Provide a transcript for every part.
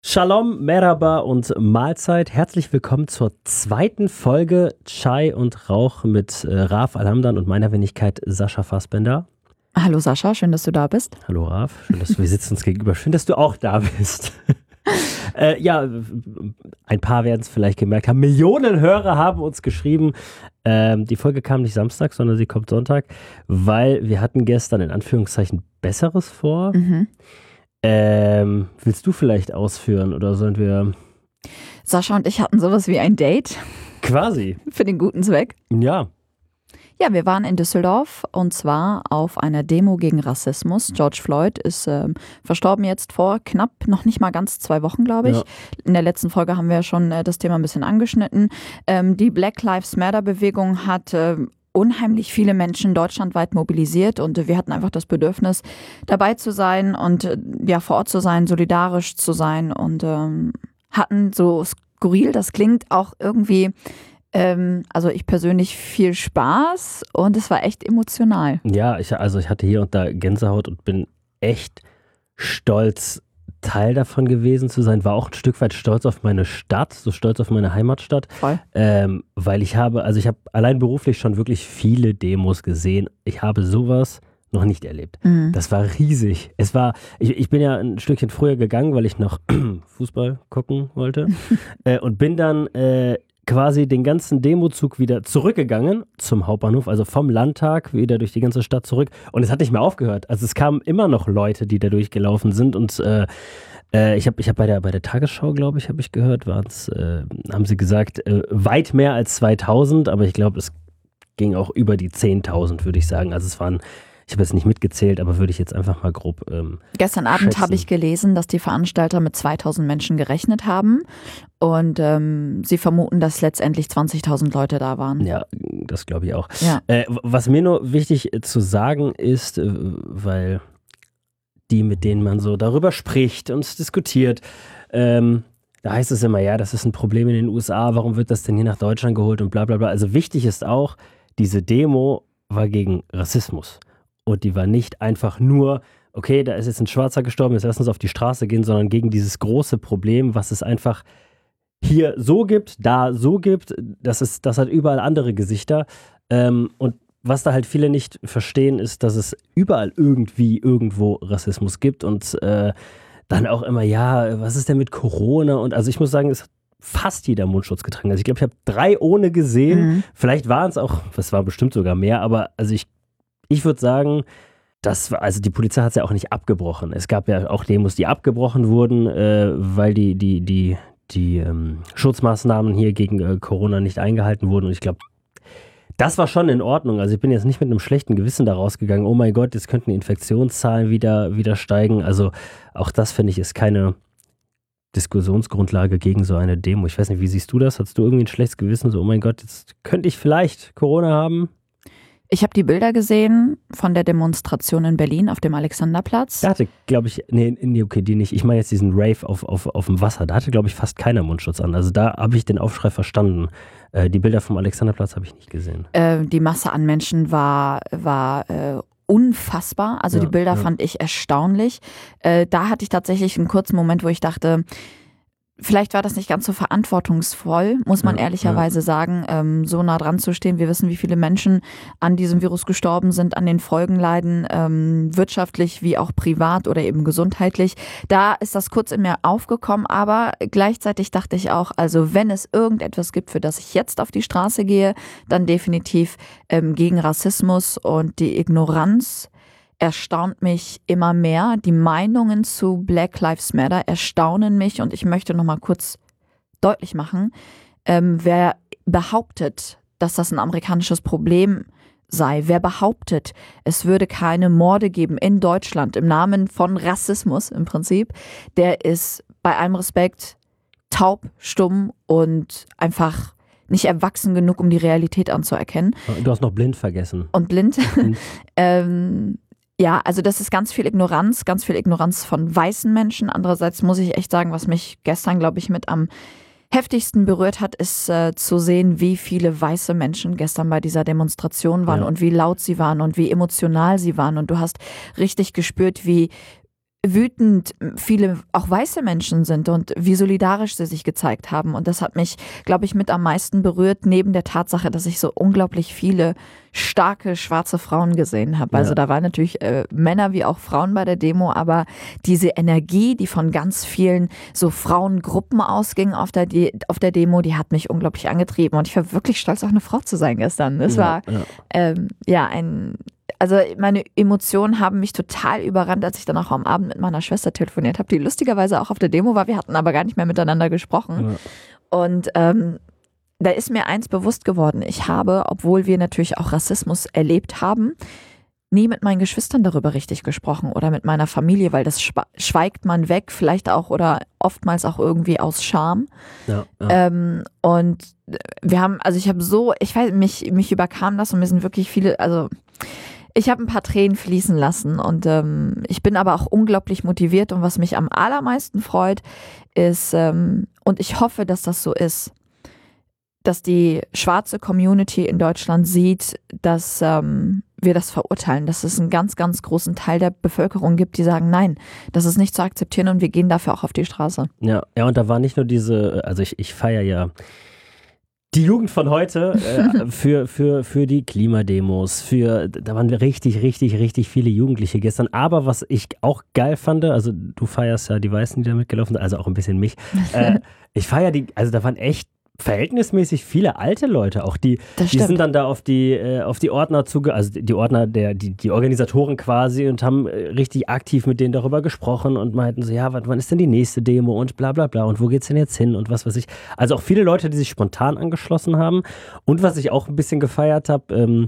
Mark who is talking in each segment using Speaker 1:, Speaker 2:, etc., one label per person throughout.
Speaker 1: Shalom, Merhaba und Mahlzeit. Herzlich willkommen zur zweiten Folge Chai und Rauch mit Raf Alhamdan und meiner Wenigkeit Sascha Fassbender.
Speaker 2: Hallo Sascha, schön, dass du da bist.
Speaker 1: Hallo Raf, schön, dass wir sitzen uns gegenüber. Schön, dass du auch da bist. Ja, ein paar werden es vielleicht gemerkt haben. Millionen Hörer haben uns geschrieben. Die Folge kam nicht Samstag, sondern sie kommt Sonntag, weil wir hatten gestern in Anführungszeichen Besseres vor. Willst du vielleicht ausführen oder sollen wir...
Speaker 2: Sascha und ich hatten sowas wie ein Date.
Speaker 1: Quasi.
Speaker 2: Für den guten Zweck.
Speaker 1: Ja.
Speaker 2: Ja, wir waren in Düsseldorf und zwar auf einer Demo gegen Rassismus. George Floyd ist verstorben jetzt vor knapp, noch nicht mal ganz 2 Wochen, glaube ich. Ja. In der letzten Folge haben wir ja schon das Thema ein bisschen angeschnitten. Die Black Lives Matter Bewegung hat unheimlich viele Menschen deutschlandweit mobilisiert und wir hatten einfach das Bedürfnis, dabei zu sein und ja, vor Ort zu sein, solidarisch zu sein und hatten, so skurril das klingt, auch irgendwie, also ich persönlich, viel Spaß und es war echt emotional.
Speaker 1: Ja, ich hatte hier und da Gänsehaut und bin echt stolz, Teil davon gewesen zu sein, war auch ein Stück weit stolz auf meine Stadt, so stolz auf meine Heimatstadt,
Speaker 2: Voll.
Speaker 1: Weil ich habe allein beruflich schon wirklich viele Demos gesehen. Ich habe sowas noch nicht erlebt. Das war riesig. Ich bin ja ein Stückchen früher gegangen, weil ich noch Fußball gucken wollte und bin dann quasi den ganzen Demozug wieder zurückgegangen zum Hauptbahnhof, also vom Landtag wieder durch die ganze Stadt zurück. Und es hat nicht mehr aufgehört. Also es kamen immer noch Leute, die da durchgelaufen sind. Und ich hab bei der Tagesschau, glaube ich, habe ich gehört, haben sie gesagt, weit mehr als 2000. Aber ich glaube, es ging auch über die 10.000, würde ich sagen. Also es waren... Ich habe jetzt nicht mitgezählt, aber würde ich jetzt einfach mal grob
Speaker 2: Gestern Abend habe ich gelesen, dass die Veranstalter mit 2000 Menschen gerechnet haben und sie vermuten, dass letztendlich 20.000 Leute da waren.
Speaker 1: Ja, das glaube ich auch.
Speaker 2: Ja.
Speaker 1: Was mir nur wichtig zu sagen ist, weil die, mit denen man so darüber spricht und diskutiert, da heißt es immer, ja, das ist ein Problem in den USA, warum wird das denn hier nach Deutschland geholt und bla bla bla. Also wichtig ist auch, diese Demo war gegen Rassismus. Und die war nicht einfach nur, okay, da ist jetzt ein Schwarzer gestorben, jetzt lass uns auf die Straße gehen, sondern gegen dieses große Problem, was es einfach hier so gibt, da so gibt, das hat überall andere Gesichter. Und was da halt viele nicht verstehen, ist, dass es überall irgendwo Rassismus gibt und dann auch immer, ja, was ist denn mit Corona? Und also ich muss sagen, es hat fast jeder Mundschutz getragen. Also ich glaube, ich habe 3 ohne gesehen. Vielleicht waren es auch, das war bestimmt sogar mehr, aber also ich würde sagen, die Polizei hat es ja auch nicht abgebrochen. Es gab ja auch Demos, die abgebrochen wurden, weil die Schutzmaßnahmen hier gegen Corona nicht eingehalten wurden. Und ich glaube, das war schon in Ordnung. Also ich bin jetzt nicht mit einem schlechten Gewissen da rausgegangen. Oh mein Gott, jetzt könnten die Infektionszahlen wieder steigen. Also auch das, finde ich, ist keine Diskussionsgrundlage gegen so eine Demo. Ich weiß nicht, wie siehst du das? Hattest du irgendwie ein schlechtes Gewissen? So, oh mein Gott, jetzt könnte ich vielleicht Corona haben?
Speaker 2: Ich habe die Bilder gesehen von der Demonstration in Berlin auf dem Alexanderplatz.
Speaker 1: Da hatte, glaube ich, okay, die nicht. Ich meine jetzt diesen Rave auf dem Wasser. Da hatte, glaube ich, fast keiner Mundschutz an. Also da habe ich den Aufschrei verstanden. Die Bilder vom Alexanderplatz habe ich nicht gesehen.
Speaker 2: Die Masse an Menschen war unfassbar. Also die Bilder fand ich erstaunlich. Da hatte ich tatsächlich einen kurzen Moment, wo ich dachte, vielleicht war das nicht ganz so verantwortungsvoll, muss man ehrlicherweise sagen, so nah dran zu stehen. Wir wissen, wie viele Menschen an diesem Virus gestorben sind, an den Folgen leiden, wirtschaftlich wie auch privat oder eben gesundheitlich. Da ist das kurz in mir aufgekommen, aber gleichzeitig dachte ich auch, also wenn es irgendetwas gibt, für das ich jetzt auf die Straße gehe, dann definitiv gegen Rassismus und die Ignoranz erstaunt mich immer mehr. Die Meinungen zu Black Lives Matter erstaunen mich und ich möchte noch mal kurz deutlich machen, wer behauptet, dass das ein amerikanisches Problem sei, wer behauptet, es würde keine Morde geben in Deutschland im Namen von Rassismus im Prinzip, der ist bei allem Respekt taub, stumm und einfach nicht erwachsen genug, um die Realität anzuerkennen.
Speaker 1: Du hast noch blind vergessen.
Speaker 2: Und blind. Ja, also das ist ganz viel Ignoranz von weißen Menschen. Andererseits muss ich echt sagen, was mich gestern, glaube ich, mit am heftigsten berührt hat, ist zu sehen, wie viele weiße Menschen gestern bei dieser Demonstration waren und wie laut sie waren und wie emotional sie waren. Und du hast richtig gespürt, wie wütend viele auch weiße Menschen sind und wie solidarisch sie sich gezeigt haben. Und das hat mich, glaube ich, mit am meisten berührt, neben der Tatsache, dass ich so unglaublich viele starke schwarze Frauen gesehen habe. Also da waren natürlich Männer wie auch Frauen bei der Demo, aber diese Energie, die von ganz vielen so Frauengruppen ausging auf der Demo, die hat mich unglaublich angetrieben. Und ich war wirklich stolz, auch eine Frau zu sein gestern. Das war also meine Emotionen haben mich total überrannt, als ich dann auch am Abend mit meiner Schwester telefoniert habe, die lustigerweise auch auf der Demo war. Wir hatten aber gar nicht mehr miteinander gesprochen. Ja. Und da ist mir eins bewusst geworden. Ich habe, obwohl wir natürlich auch Rassismus erlebt haben, nie mit meinen Geschwistern darüber richtig gesprochen oder mit meiner Familie, weil das schweigt man weg, vielleicht auch oder oftmals auch irgendwie aus Scham. Ja. Und wir haben, also ich weiß, mich überkam das und mir sind wirklich viele, also ich habe ein paar Tränen fließen lassen und ich bin aber auch unglaublich motiviert und was mich am allermeisten freut ist, und ich hoffe, dass das so ist, dass die schwarze Community in Deutschland sieht, dass wir das verurteilen, dass es einen ganz, ganz großen Teil der Bevölkerung gibt, die sagen, nein, das ist nicht zu akzeptieren und wir gehen dafür auch auf die Straße.
Speaker 1: Ja, und da war nicht nur also ich feiere ja die Jugend von heute für die Klimademos, da waren richtig, richtig, richtig viele Jugendliche gestern. Aber was ich auch geil fand, also du feierst ja die Weißen, die da mitgelaufen sind, also auch ein bisschen mich. Ich feiere also da waren echt verhältnismäßig viele alte Leute auch, die sind dann da auf die Ordner also die Ordner, die Organisatoren quasi und haben richtig aktiv mit denen darüber gesprochen und meinten so, ja, wann ist denn die nächste Demo und bla bla bla und wo geht's denn jetzt hin und was weiß ich. Also auch viele Leute, die sich spontan angeschlossen haben und was ich auch ein bisschen gefeiert habe,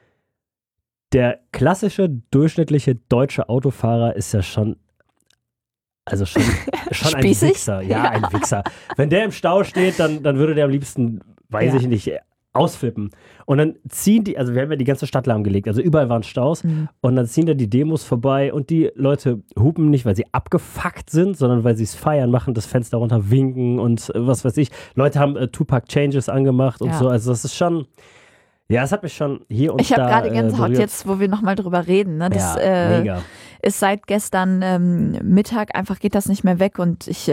Speaker 1: der klassische, durchschnittliche deutsche Autofahrer ist ja schon ein Wichser. Ja, ein Wichser. Wenn der im Stau steht, dann würde der am liebsten, weiß ich nicht, ausflippen. Und dann ziehen also wir haben ja die ganze Stadt lahmgelegt, also überall waren Staus. Und dann ziehen da die Demos vorbei und die Leute hupen nicht, weil sie abgefuckt sind, sondern weil sie es feiern, machen das Fenster runter, winken und was weiß ich. Leute haben Tupac Changes angemacht und so. Also das ist schon... Ja, es hat mich schon hier und da
Speaker 2: Ich habe gerade Gänsehaut jetzt, wo wir nochmal drüber reden. Ne? Das
Speaker 1: mega.
Speaker 2: Ist seit gestern Mittag, einfach geht das nicht mehr weg und ich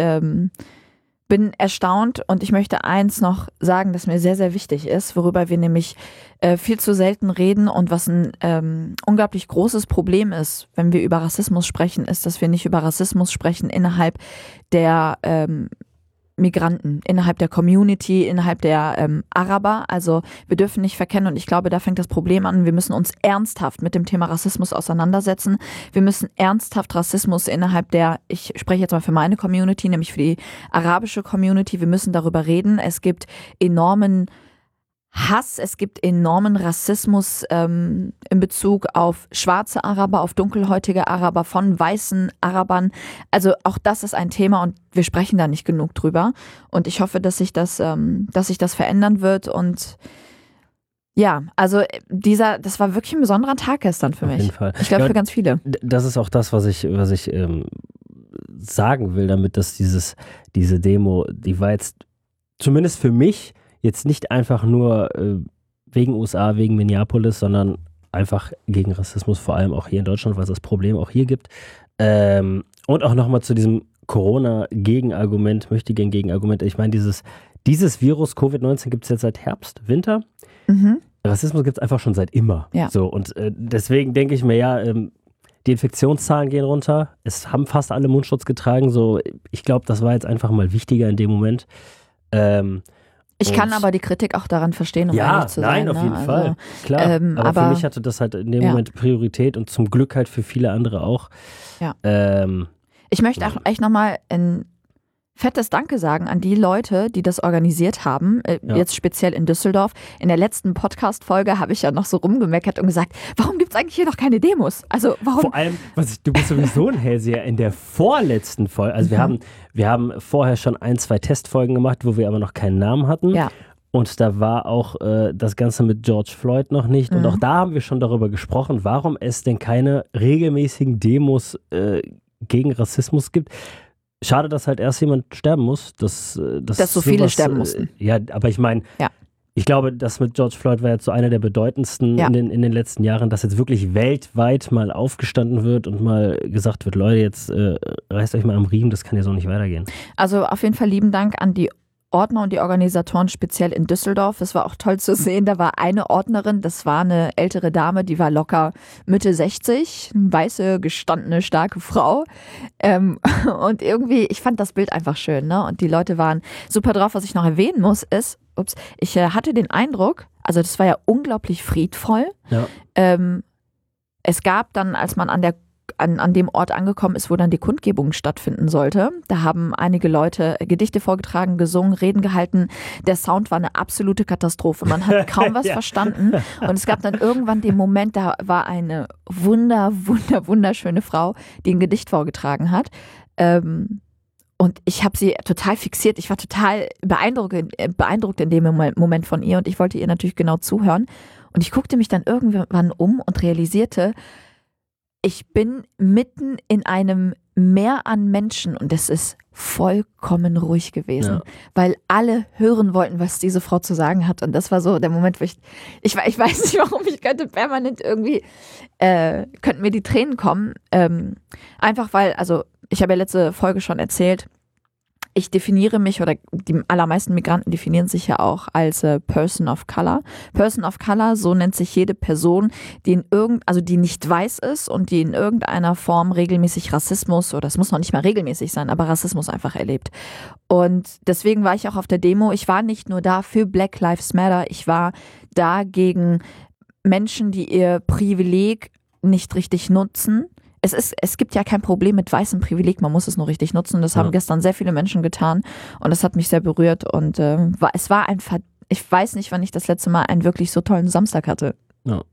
Speaker 2: bin erstaunt und ich möchte eins noch sagen, das mir sehr, sehr wichtig ist, worüber wir nämlich viel zu selten reden und was ein unglaublich großes Problem ist, wenn wir über Rassismus sprechen, ist, dass wir nicht über Rassismus sprechen innerhalb der Migranten, innerhalb der Community, innerhalb der Araber. Also wir dürfen nicht verkennen und ich glaube, da fängt das Problem an. Wir müssen uns ernsthaft mit dem Thema Rassismus auseinandersetzen. Wir müssen ernsthaft Rassismus ich spreche jetzt mal für meine Community, nämlich für die arabische Community. Wir müssen darüber reden. Es gibt enormen Hass, es gibt enormen Rassismus in Bezug auf schwarze Araber, auf dunkelhäutige Araber, von weißen Arabern. Also auch das ist ein Thema und wir sprechen da nicht genug drüber. Und ich hoffe, dass sich das verändern wird. Und ja, also das war wirklich ein besonderer Tag gestern für mich. Auf jeden Fall. Ich glaube, für ganz viele.
Speaker 1: Das ist auch das, was ich sagen will damit, dass diese Demo, die war jetzt zumindest für mich jetzt nicht einfach nur wegen USA, wegen Minneapolis, sondern einfach gegen Rassismus, vor allem auch hier in Deutschland, weil es das Problem auch hier gibt. Und auch nochmal zu diesem Corona-Gegenargument, Gegenargument. Ich meine, dieses Virus Covid-19 gibt es jetzt seit Herbst, Winter. Rassismus gibt es einfach schon seit immer. Ja. So, und deswegen denke ich mir, die Infektionszahlen gehen runter. Es haben fast alle Mundschutz getragen. So, ich glaube, das war jetzt einfach mal wichtiger in dem Moment.
Speaker 2: Ich kann aber die Kritik auch daran verstehen, um ehrlich zu sein.
Speaker 1: Nein, auf jeden Fall. Klar, aber für mich hatte das halt in dem Moment Priorität und zum Glück halt für viele andere auch.
Speaker 2: Ja. Ich möchte auch echt nochmal ein fettes Danke sagen an die Leute, die das organisiert haben, jetzt speziell in Düsseldorf. In der letzten Podcast-Folge habe ich ja noch so rumgemeckert und gesagt, warum gibt es eigentlich hier noch keine Demos? Also warum?
Speaker 1: Vor allem, du bist sowieso ein Hellseher. In der vorletzten Folge, also wir haben vorher schon 1-2 Testfolgen gemacht, wo wir aber noch keinen Namen hatten.
Speaker 2: Ja.
Speaker 1: Und da war auch das Ganze mit George Floyd noch nicht. Und auch da haben wir schon darüber gesprochen, warum es denn keine regelmäßigen Demos gegen Rassismus gibt. Schade, dass halt erst jemand sterben muss. Dass
Speaker 2: so viele sterben mussten.
Speaker 1: Ja, aber ich meine, Ich glaube, das mit George Floyd war jetzt so einer der bedeutendsten in den letzten Jahren, dass jetzt wirklich weltweit mal aufgestanden wird und mal gesagt wird, Leute, jetzt reißt euch mal am Riemen, das kann ja so nicht weitergehen.
Speaker 2: Also auf jeden Fall lieben Dank an die Ordner und die Organisatoren speziell in Düsseldorf. Es war auch toll zu sehen, da war eine Ordnerin, das war eine ältere Dame, die war locker Mitte 60, eine weiße, gestandene, starke Frau. Und irgendwie, ich fand das Bild einfach schön, ne? Und die Leute waren super drauf. Was ich noch erwähnen muss, ist, ich hatte den Eindruck, also das war ja unglaublich friedvoll.
Speaker 1: Ja.
Speaker 2: Es gab dann, als man an dem Ort angekommen ist, wo dann die Kundgebung stattfinden sollte. Da haben einige Leute Gedichte vorgetragen, gesungen, Reden gehalten. Der Sound war eine absolute Katastrophe. Man hat kaum was verstanden. Und es gab dann irgendwann den Moment, da war eine wunderschöne Frau, die ein Gedicht vorgetragen hat. Und ich habe sie total fixiert. Ich war total beeindruckt in dem Moment von ihr. Und ich wollte ihr natürlich genau zuhören. Und ich guckte mich dann irgendwann um und realisierte, ich bin mitten in einem Meer an Menschen und es ist vollkommen ruhig gewesen, weil alle hören wollten, was diese Frau zu sagen hat. Und das war so der Moment, wo ich weiß nicht warum, ich könnte permanent irgendwie, könnten mir die Tränen kommen. Einfach weil, also ich habe ja letzte Folge schon erzählt, ich definiere mich, oder die allermeisten Migranten definieren sich ja auch als Person of Color. Person of Color, so nennt sich jede Person, die die nicht weiß ist und die in irgendeiner Form regelmäßig Rassismus, oder es muss noch nicht mal regelmäßig sein, aber Rassismus einfach erlebt. Und deswegen war ich auch auf der Demo. Ich war nicht nur da für Black Lives Matter, ich war da gegen Menschen, die ihr Privileg nicht richtig nutzen. Es gibt ja kein Problem mit weißem Privileg, man muss es nur richtig nutzen. Das haben gestern sehr viele Menschen getan und das hat mich sehr berührt und ich weiß nicht, wann ich das letzte Mal einen wirklich so tollen Samstag hatte.
Speaker 1: Ja.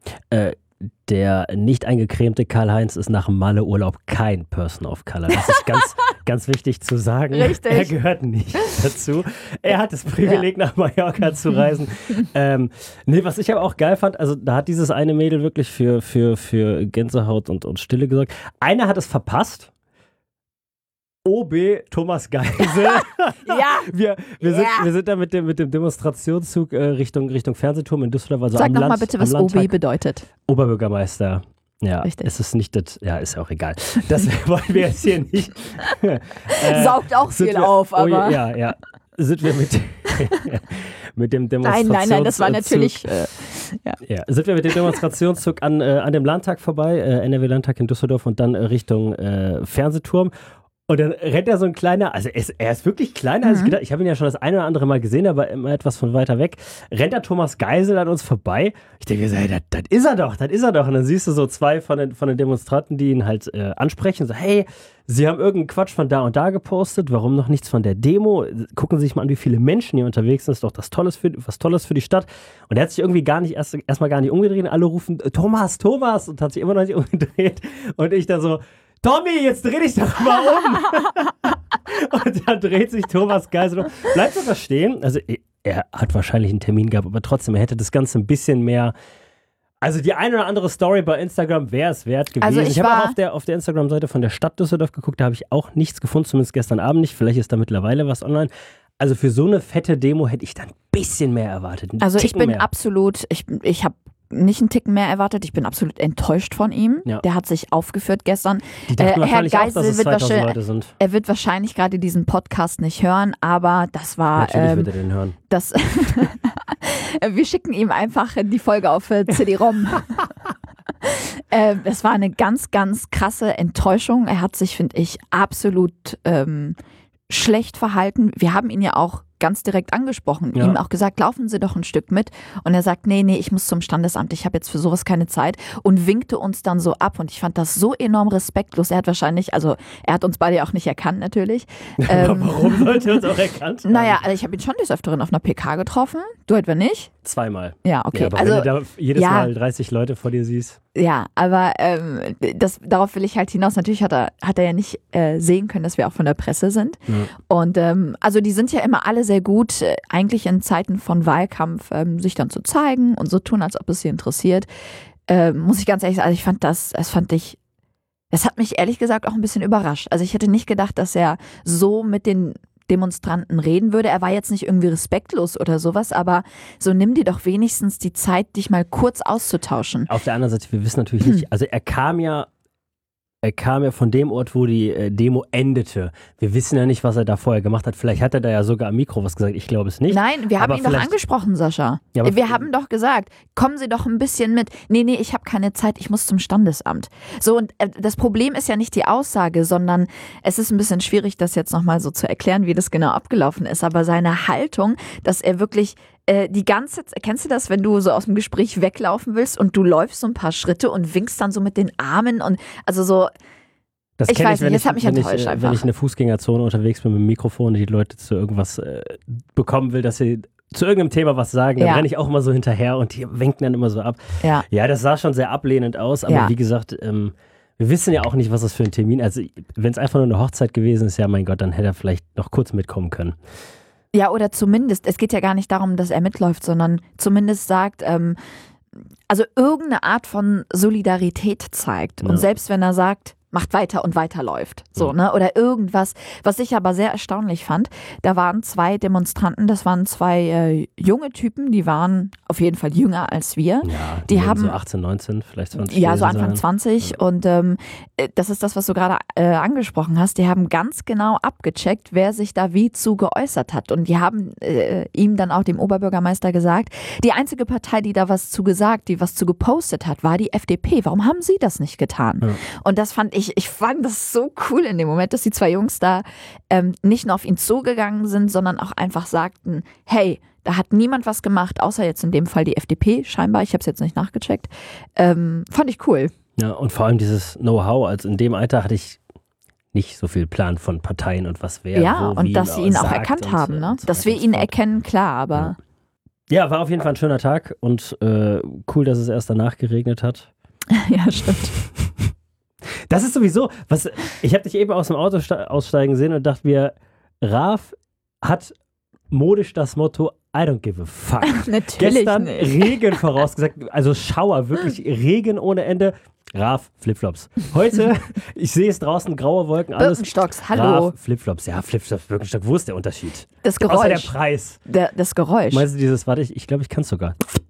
Speaker 1: Der nicht eingecremte Karl-Heinz ist nach dem Malle-Urlaub kein Person of Color. Das ist ganz wichtig zu sagen.
Speaker 2: Richtig.
Speaker 1: Er gehört nicht dazu. Er hat das Privileg, nach Mallorca zu reisen. Was ich aber auch geil fand, also da hat dieses eine Mädel wirklich für Gänsehaut und Stille gesorgt. Einer hat es verpasst. OB Thomas Geisel. Wir sind da mit dem Demonstrationszug Richtung Fernsehturm in Düsseldorf. Also
Speaker 2: Sag nochmal bitte, was OB bedeutet.
Speaker 1: Oberbürgermeister. Ja,
Speaker 2: richtig.
Speaker 1: Es ist nicht das, ja, ist ja auch egal. Das wollen wir jetzt hier nicht.
Speaker 2: Saugt auch viel auf, aber.
Speaker 1: Ja. Sind wir mit dem Demonstrationszug.
Speaker 2: Nein, das war natürlich.
Speaker 1: Sind wir mit dem Demonstrationszug an dem Landtag vorbei, NRW-Landtag in Düsseldorf und dann Richtung Fernsehturm. Und dann rennt er so ein kleiner, also er ist wirklich kleiner als gedacht. Ich habe ihn ja schon das eine oder andere Mal gesehen, aber immer etwas von weiter weg. Rennt der Thomas Geisel an uns vorbei. Ich denke, hey, das ist er doch. Und dann siehst du so zwei von den Demonstranten, die ihn halt ansprechen. So, hey, Sie haben irgendeinen Quatsch von da und da gepostet. Warum noch nichts von der Demo? Gucken Sie sich mal an, wie viele Menschen hier unterwegs sind. Das ist doch was Tolles für die Stadt. Und er hat sich irgendwie erstmal gar nicht umgedreht. Und alle rufen, Thomas, und hat sich immer noch nicht umgedreht. Und ich da so, Tommy, jetzt dreh dich doch mal um. Und dann dreht sich Thomas Geisel um. Bleibt sogar stehen. Also er hat wahrscheinlich einen Termin gehabt, aber trotzdem, er hätte das Ganze ein bisschen mehr. Also die eine oder andere Story bei Instagram wäre es wert gewesen.
Speaker 2: Also
Speaker 1: ich habe auch auf der Instagram-Seite von der Stadt Düsseldorf geguckt, da habe ich auch nichts gefunden, zumindest gestern Abend nicht. Vielleicht ist da mittlerweile was online. Also für so eine fette Demo hätte ich dann ein bisschen mehr erwartet.
Speaker 2: Also ich bin absolut, ich habe nicht einen Ticken mehr erwartet. Ich bin absolut enttäuscht von ihm. Ja. Der hat sich aufgeführt gestern.
Speaker 1: Die dachten wahrscheinlich Herr Geisel auch, dass es 2000 Leute sind.
Speaker 2: Er wird wahrscheinlich gerade diesen Podcast nicht hören, aber das war...
Speaker 1: Natürlich wird er den hören.
Speaker 2: Wir schicken ihm einfach die Folge auf CD-ROM. Es war eine ganz, ganz krasse Enttäuschung. Er hat sich, finde ich, absolut schlecht verhalten. Wir haben ihn ja auch ganz direkt angesprochen, ihm auch gesagt, laufen Sie doch ein Stück mit. Und er sagt, nee, ich muss zum Standesamt, ich habe jetzt für sowas keine Zeit und winkte uns dann so ab und ich fand das so enorm respektlos. Er hat wahrscheinlich, also er hat uns beide ja auch nicht erkannt natürlich.
Speaker 1: Warum sollte er uns auch erkannt haben?
Speaker 2: Naja, also ich habe ihn schon des Öfteren auf einer PK getroffen, du etwa nicht?
Speaker 1: Zweimal.
Speaker 2: Ja, okay.
Speaker 1: Ja, aber wenn du da jedes Mal 30 Leute vor dir siehst.
Speaker 2: Ja, aber darauf will ich halt hinaus. Natürlich hat er ja nicht sehen können, dass wir auch von der Presse sind. Ja. Und also die sind ja immer alle sehr gut, eigentlich in Zeiten von Wahlkampf sich dann zu zeigen und so tun, als ob es sie interessiert. Muss ich ganz ehrlich sagen, also das hat mich ehrlich gesagt auch ein bisschen überrascht. Also ich hätte nicht gedacht, dass er so mit den Demonstranten reden würde. Er war jetzt nicht irgendwie respektlos oder sowas, aber so nimm dir doch wenigstens die Zeit, dich mal kurz auszutauschen.
Speaker 1: Auf der anderen Seite, wir wissen natürlich nicht, also er kam ja von dem Ort, wo die Demo endete. Wir wissen ja nicht, was er da vorher gemacht hat. Vielleicht hat er da ja sogar am Mikro was gesagt. Ich glaube es nicht.
Speaker 2: Nein, wir haben ihn doch angesprochen, Sascha. Ja, wir haben doch gesagt, kommen Sie doch ein bisschen mit. Nee, ich habe keine Zeit, ich muss zum Standesamt. So, und das Problem ist ja nicht die Aussage, sondern es ist ein bisschen schwierig, das jetzt nochmal so zu erklären, wie das genau abgelaufen ist. Aber seine Haltung, dass er wirklich die ganze Zeit, kennst du das, wenn du so aus dem Gespräch weglaufen willst und du läufst so ein paar Schritte und winkst dann so mit den Armen und also so,
Speaker 1: das
Speaker 2: ich weiß nicht, das hat mich enttäuscht einfach.
Speaker 1: Wenn ich in der Fußgängerzone unterwegs bin mit dem Mikrofon und die Leute zu irgendwas bekommen will, dass sie zu irgendeinem Thema was sagen, dann renne ich auch immer so hinterher und die winken dann immer so ab. Ja, das sah schon sehr ablehnend aus, aber wie gesagt, wir wissen ja auch nicht, was das für ein Termin ist. Also wenn es einfach nur eine Hochzeit gewesen ist, ja mein Gott, dann hätte er vielleicht noch kurz mitkommen können.
Speaker 2: Ja, oder zumindest, es geht ja gar nicht darum, dass er mitläuft, sondern zumindest sagt, also irgendeine Art von Solidarität zeigt. Und selbst wenn er sagt, macht weiter und weiterläuft. So, ne? Oder irgendwas. Was ich aber sehr erstaunlich fand, da waren 2 Demonstranten, das waren 2 junge Typen, die waren auf jeden Fall jünger als wir.
Speaker 1: Ja, die haben so 18, 19, vielleicht 20.
Speaker 2: Ja, so Anfang 20. Ja. Und das ist das, was du gerade angesprochen hast. Die haben ganz genau abgecheckt, wer sich da wie zu geäußert hat. Und die haben ihm dann auch, dem Oberbürgermeister, gesagt, die einzige Partei, die da was zu gesagt, die was zu gepostet hat, war die FDP. Warum haben sie das nicht getan? Ja. Und das fand ich fand das so cool in dem Moment, dass die 2 Jungs da nicht nur auf ihn zugegangen sind, sondern auch einfach sagten, hey, da hat niemand was gemacht, außer jetzt in dem Fall die FDP scheinbar. Ich habe es jetzt nicht nachgecheckt. Fand ich cool.
Speaker 1: Ja, und vor allem dieses Know-how. Also in dem Alter hatte ich nicht so viel Plan von Parteien und was wäre.
Speaker 2: Ja, wo, und dass sie ihn auch erkannt haben, ne? Dass wir ihn erkennen, klar, aber.
Speaker 1: Ja, war auf jeden Fall ein schöner Tag und cool, dass es erst danach geregnet hat.
Speaker 2: Ja, stimmt.
Speaker 1: Das ist sowieso, ich habe dich eben aus dem Auto aussteigen sehen und dachte mir, Raf hat modisch das Motto, I don't give a fuck.
Speaker 2: Natürlich
Speaker 1: Gestern
Speaker 2: nicht.
Speaker 1: Regen vorausgesagt, also Schauer, wirklich Regen ohne Ende. Raf, Flipflops. Heute, ich sehe es draußen, graue Wolken, alles.
Speaker 2: Birkenstocks, hallo.
Speaker 1: Raf, Flipflops, ja, Flipflops, Birkenstock, wo ist der Unterschied?
Speaker 2: Das Geräusch.
Speaker 1: Außer der Preis.
Speaker 2: Das Geräusch.
Speaker 1: Meinst du dieses, warte, ich glaube, ich kann es sogar.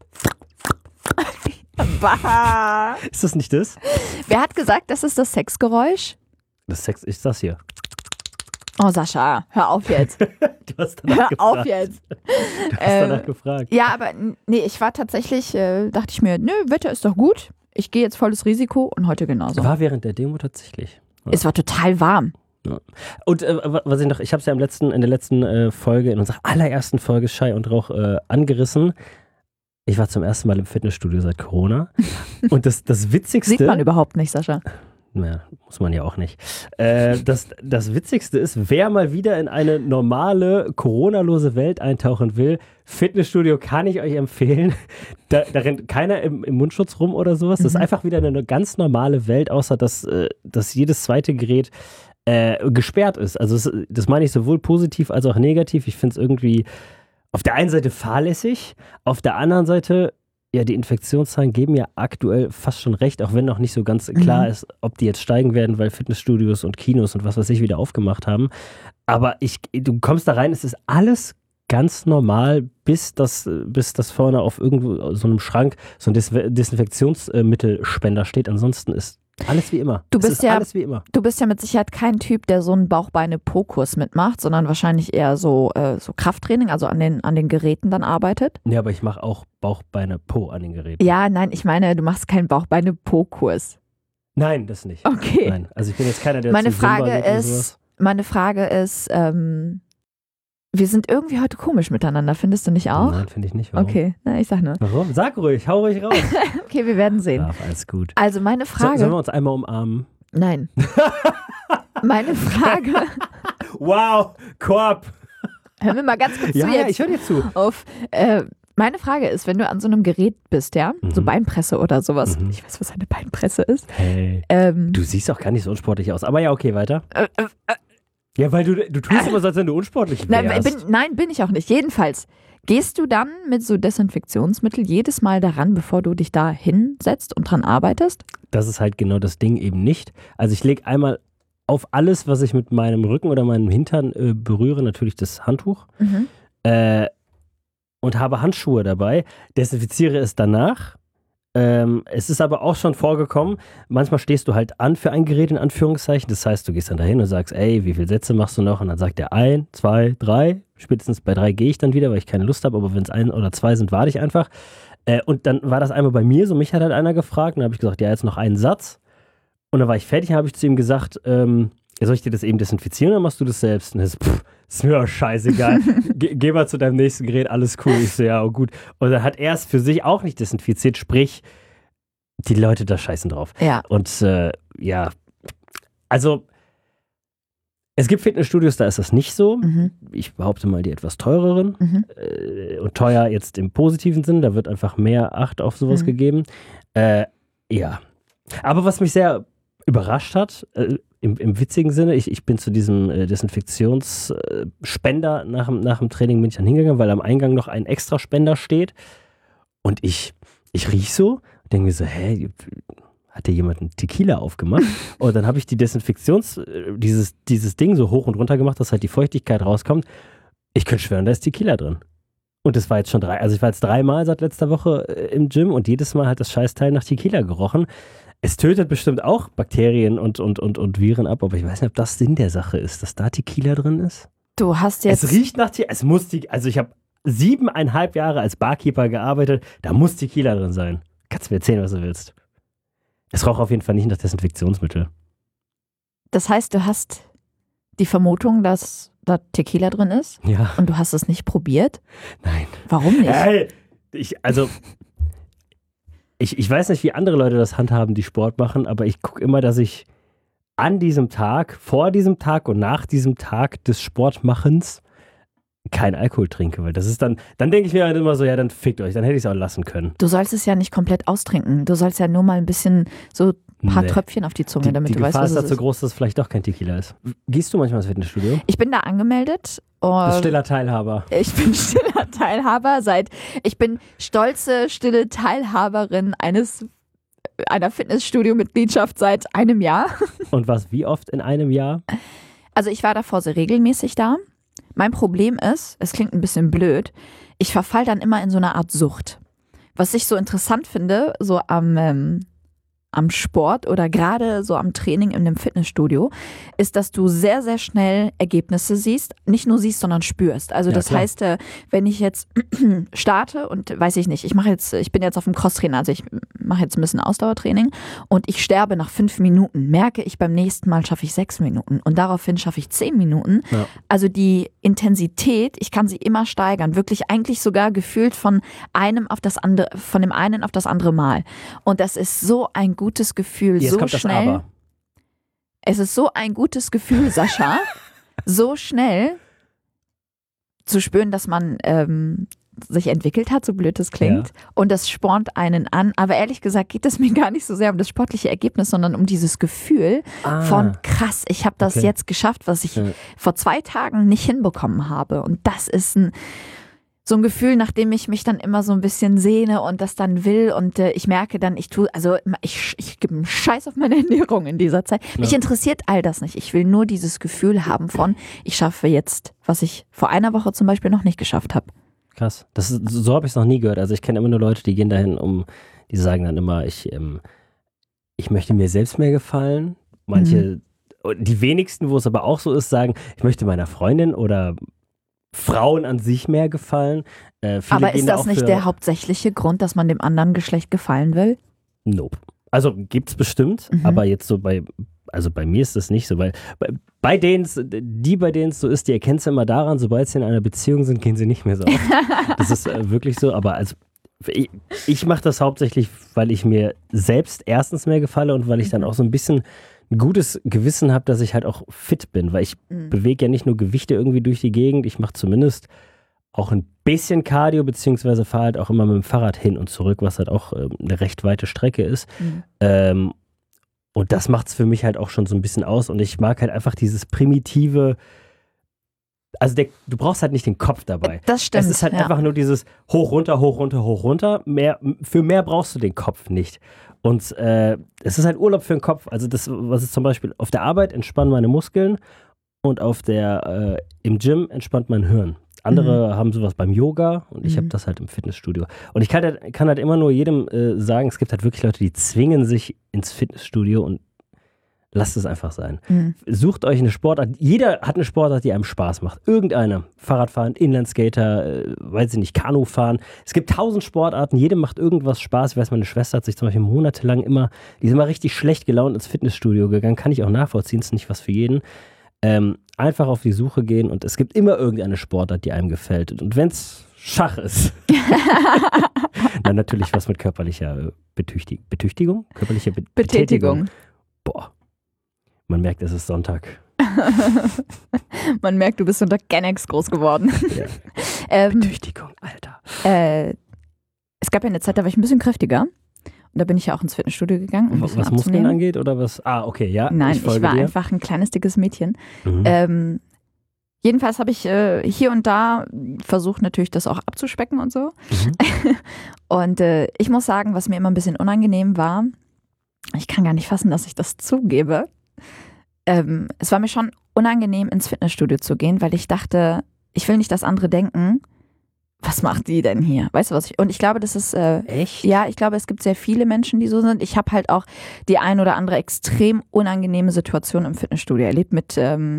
Speaker 2: Bah.
Speaker 1: Ist das nicht das?
Speaker 2: Wer hat gesagt, das ist das Sexgeräusch?
Speaker 1: Das Sex ist das hier.
Speaker 2: Oh, Sascha, hör auf jetzt.
Speaker 1: Du hast danach gefragt.
Speaker 2: Hör auf jetzt.
Speaker 1: Du hast danach gefragt.
Speaker 2: Ja, aber nee, ich war tatsächlich, dachte ich mir, nö, Wetter ist doch gut. Ich gehe jetzt volles Risiko und heute genauso.
Speaker 1: War während der Demo tatsächlich.
Speaker 2: Ja. Es war total warm.
Speaker 1: Ja. Und was ich noch, ich habe es ja in der letzten Folge, in unserer allerersten Folge Schei und Rauch angerissen. Ich war zum ersten Mal im Fitnessstudio seit Corona. Und das Witzigste...
Speaker 2: Sieht man überhaupt nicht, Sascha.
Speaker 1: Naja, muss man ja auch nicht. Das Witzigste ist, wer mal wieder in eine normale, coronalose Welt eintauchen will, Fitnessstudio kann ich euch empfehlen. Da rennt keiner im Mundschutz rum oder sowas. Das ist einfach wieder eine ganz normale Welt, außer dass jedes zweite Gerät gesperrt ist. Also das meine ich sowohl positiv als auch negativ. Ich finde es irgendwie auf der einen Seite fahrlässig, auf der anderen Seite, ja, die Infektionszahlen geben ja aktuell fast schon recht, auch wenn noch nicht so ganz klar ist, ob die jetzt steigen werden, weil Fitnessstudios und Kinos und was weiß ich wieder aufgemacht haben. Aber du kommst da rein, es ist alles ganz normal, bis das vorne auf irgendwo so einem Schrank so ein Desinfektionsmittelspender steht. Ansonsten ist alles wie immer.
Speaker 2: Du bist
Speaker 1: alles wie immer.
Speaker 2: Du bist ja mit Sicherheit kein Typ, der so einen Bauch-Beine-Po-Kurs mitmacht, sondern wahrscheinlich eher so Krafttraining, also an den Geräten dann arbeitet.
Speaker 1: Ja, aber ich mache auch Bauch-Beine-Po an den Geräten.
Speaker 2: Ja, nein, ich meine, du machst keinen Bauch-Beine-Po-Kurs.
Speaker 1: Nein, das nicht.
Speaker 2: Okay.
Speaker 1: Nein, also ich bin jetzt keiner, der
Speaker 2: Meine Frage ist, wir sind irgendwie heute komisch miteinander, findest du nicht auch?
Speaker 1: Nein, finde ich nicht. Warum?
Speaker 2: Okay, na, ich sag nur.
Speaker 1: Warum? Sag ruhig, hau ruhig raus.
Speaker 2: Okay, wir werden sehen.
Speaker 1: Ja, alles gut.
Speaker 2: Also meine Frage.
Speaker 1: Sollen wir uns einmal umarmen?
Speaker 2: Nein. Meine Frage.
Speaker 1: Wow, Korb.
Speaker 2: Hör mir mal ganz kurz zu jetzt.
Speaker 1: Ja, ich höre dir zu.
Speaker 2: Meine Frage ist, wenn du an so einem Gerät bist, ja, so Beinpresse oder sowas. Ich weiß, was eine Beinpresse ist.
Speaker 1: Hey, du siehst auch gar nicht so unsportlich aus. Aber ja, okay, weiter. Ja, weil du tust immer so, als wenn du unsportlich wärst.
Speaker 2: Nein, bin ich auch nicht. Jedenfalls, gehst du dann mit so Desinfektionsmittel jedes Mal daran, bevor du dich da hinsetzt und dran arbeitest?
Speaker 1: Das ist halt genau das Ding eben nicht. Also ich lege einmal auf alles, was ich mit meinem Rücken oder meinem Hintern berühre, natürlich das Handtuch. Und habe Handschuhe dabei, desinfiziere es danach. Es ist aber auch schon vorgekommen, manchmal stehst du halt an für ein Gerät, in Anführungszeichen. Das heißt, du gehst dann dahin und sagst, ey, wie viele Sätze machst du noch? Und dann sagt er 1, 2, 3. Spätestens bei 3 gehe ich dann wieder, weil ich keine Lust habe. Aber wenn es 1 oder 2 sind, warte ich einfach. Und dann war das einmal bei mir, so mich hat halt einer gefragt. Und dann habe ich gesagt, ja, jetzt noch einen Satz. Und dann war ich fertig und habe ich zu ihm gesagt, soll ich dir das eben desinfizieren oder machst du das selbst? Und er so, ist mir doch scheißegal. Geh mal zu deinem nächsten Gerät, alles cool. Ich so, ja, oh gut. Und dann hat er es für sich auch nicht desinfiziert, sprich, die Leute da scheißen drauf.
Speaker 2: Ja.
Speaker 1: Und ja, also es gibt Fitnessstudios, da ist das nicht so. Ich behaupte mal die etwas teureren. Und teuer jetzt im positiven Sinn, da wird einfach mehr Acht auf sowas gegeben. Ja. Aber was mich sehr überrascht hat, im witzigen Sinne, ich bin zu diesem Desinfektionsspender nach dem Training bin ich dann hingegangen, weil am Eingang noch ein extra Spender steht und ich riech so, denke mir so, hä, hat dir jemand einen Tequila aufgemacht? Und dann habe ich die dieses Ding so hoch und runter gemacht, dass halt die Feuchtigkeit rauskommt. Ich könnte schwören, da ist Tequila drin. Und das war jetzt schon ich war jetzt 3-mal seit letzter Woche im Gym und jedes Mal hat das Scheißteil nach Tequila gerochen. Es tötet bestimmt auch Bakterien und Viren ab, aber ich weiß nicht, ob das Sinn der Sache ist, dass da Tequila drin ist.
Speaker 2: Du hast jetzt...
Speaker 1: Es riecht nach Tequila, also ich habe 7,5 Jahre als Barkeeper gearbeitet, da muss Tequila drin sein. Kannst du mir erzählen, was du willst. Es roch auf jeden Fall nicht nach Desinfektionsmittel.
Speaker 2: Das heißt, du hast die Vermutung, dass da Tequila drin ist?
Speaker 1: Ja.
Speaker 2: Und du hast es nicht probiert?
Speaker 1: Nein.
Speaker 2: Warum nicht?
Speaker 1: Hey, ich weiß nicht, wie andere Leute das handhaben, die Sport machen, aber ich gucke immer, dass ich an diesem Tag, vor diesem Tag und nach diesem Tag des Sportmachens kein Alkohol trinke, weil das ist dann denke ich mir halt immer so, ja, dann fickt euch, dann hätte ich es auch lassen können.
Speaker 2: Du sollst es ja nicht komplett austrinken. Du sollst ja nur mal ein bisschen so ein paar Tröpfchen auf die Zunge, damit du weißt, was es ist. Die Gefahr ist dazu
Speaker 1: groß, dass es vielleicht doch kein Tequila ist. Gehst du manchmal ins Fitnessstudio?
Speaker 2: Ich bin da angemeldet.
Speaker 1: Bist stiller Teilhaber.
Speaker 2: Ich bin stiller Teilhaber ich bin stolze, stille Teilhaberin einer Fitnessstudio-Mitgliedschaft seit einem Jahr.
Speaker 1: Und was, wie oft in einem Jahr?
Speaker 2: Also ich war davor sehr regelmäßig da. Mein Problem ist, es klingt ein bisschen blöd, ich verfall dann immer in so eine Art Sucht. Was ich so interessant finde, so am Sport oder gerade so am Training in einem Fitnessstudio, ist, dass du sehr, sehr schnell Ergebnisse siehst. Nicht nur siehst, sondern spürst. Also ja, das klar. Heißt, wenn ich jetzt starte und weiß ich nicht, ich bin jetzt auf dem Crosstrainer, also ich mache jetzt ein bisschen Ausdauertraining und ich sterbe nach 5 Minuten, merke ich beim nächsten Mal schaffe ich 6 Minuten und daraufhin schaffe ich 10 Minuten. Ja. Also die Intensität, ich kann sie immer steigern, wirklich eigentlich sogar gefühlt von dem einen auf das andere Mal. Und das ist so ein gutes Gefühl,
Speaker 1: jetzt
Speaker 2: so
Speaker 1: kommt
Speaker 2: schnell.
Speaker 1: Das Aber.
Speaker 2: Es ist so ein gutes Gefühl, Sascha, so schnell zu spüren, dass man sich entwickelt hat, so blöd es klingt. Ja. Und das spornt einen an. Aber ehrlich gesagt geht es mir gar nicht so sehr um das sportliche Ergebnis, sondern um dieses Gefühl von krass, ich habe das jetzt geschafft, was ich vor 2 Tagen nicht hinbekommen habe. Und das ist so ein Gefühl, nachdem ich mich dann immer so ein bisschen sehne und das dann will und ich merke dann, ich gebe einen Scheiß auf meine Ernährung in dieser Zeit. Ja. Mich interessiert all das nicht. Ich will nur dieses Gefühl haben von, ich schaffe jetzt, was ich vor einer Woche zum Beispiel noch nicht geschafft habe.
Speaker 1: Krass. So habe ich es noch nie gehört. Also ich kenne immer nur Leute, die gehen dahin, die sagen dann immer, ich möchte mir selbst mehr gefallen. Manche, die wenigsten, wo es aber auch so ist, sagen, ich möchte meiner Freundin oder Frauen an sich mehr gefallen.
Speaker 2: Aber ist das nicht der hauptsächliche Grund, dass man dem anderen Geschlecht gefallen will?
Speaker 1: Nope. Also gibt's bestimmt, aber jetzt so bei mir ist das nicht so, weil bei denen es so ist, die erkennen es immer daran, sobald sie in einer Beziehung sind, gehen sie nicht mehr so auf. Das ist wirklich so, aber also ich mache das hauptsächlich, weil ich mir selbst erstens mehr gefalle und weil ich dann auch so ein bisschen ein gutes Gewissen habe, dass ich halt auch fit bin, weil ich bewege ja nicht nur Gewichte irgendwie durch die Gegend, ich mache zumindest auch ein bisschen Cardio, beziehungsweise fahre halt auch immer mit dem Fahrrad hin und zurück, was halt auch eine recht weite Strecke ist. Und das macht es für mich halt auch schon so ein bisschen aus und ich mag halt einfach dieses primitive also du brauchst halt nicht den Kopf dabei.
Speaker 2: Das stimmt.
Speaker 1: Es ist halt einfach nur dieses hoch, runter, hoch, runter, hoch, runter. Für mehr brauchst du den Kopf nicht. Und es ist halt Urlaub für den Kopf. Also das, was ist zum Beispiel auf der Arbeit, entspannen meine Muskeln und im Gym entspannt mein Hirn. Andere haben sowas beim Yoga und ich habe das halt im Fitnessstudio. Und ich kann halt immer nur jedem sagen, es gibt halt wirklich Leute, die zwingen sich ins Fitnessstudio und lasst es einfach sein. Sucht euch eine Sportart. Jeder hat eine Sportart, die einem Spaß macht. Irgendeine. Fahrradfahren, Inlineskater, weiß ich nicht, Kanufahren. Es gibt 1000 Sportarten. Jedem macht irgendwas Spaß. Ich weiß, meine Schwester hat sich zum Beispiel monatelang die ist immer richtig schlecht gelaunt ins Fitnessstudio gegangen. Kann ich auch nachvollziehen. Ist nicht was für jeden. Einfach auf die Suche gehen und es gibt immer irgendeine Sportart, die einem gefällt. Und wenn es Schach ist, dann natürlich was mit körperlicher Betätigung? Körperliche Betätigung. Boah, man merkt, es ist Sonntag.
Speaker 2: Man merkt, du bist unter Gennex groß geworden.
Speaker 1: Ja. Betätigung, Alter.
Speaker 2: Es gab ja eine Zeit, da war ich ein bisschen kräftiger. Und da bin ich ja auch ins Fitnessstudio gegangen. Um
Speaker 1: was Muskeln angeht oder was? Okay, ja.
Speaker 2: Nein, ich war einfach ein kleines, dickes Mädchen. Jedenfalls habe ich hier und da versucht, natürlich das auch abzuspecken und so. Und ich muss sagen, was mir immer ein bisschen unangenehm war, ich kann gar nicht fassen, dass ich das zugebe. Es war mir schon unangenehm, ins Fitnessstudio zu gehen, weil ich dachte, ich will nicht, dass andere denken, was macht die denn hier? Weißt du, was ich... Und ich glaube, das ist...
Speaker 1: Echt?
Speaker 2: Ja, ich glaube, es gibt sehr viele Menschen, die so sind. Ich habe halt auch die ein oder andere extrem unangenehme Situation im Fitnessstudio erlebt mit einem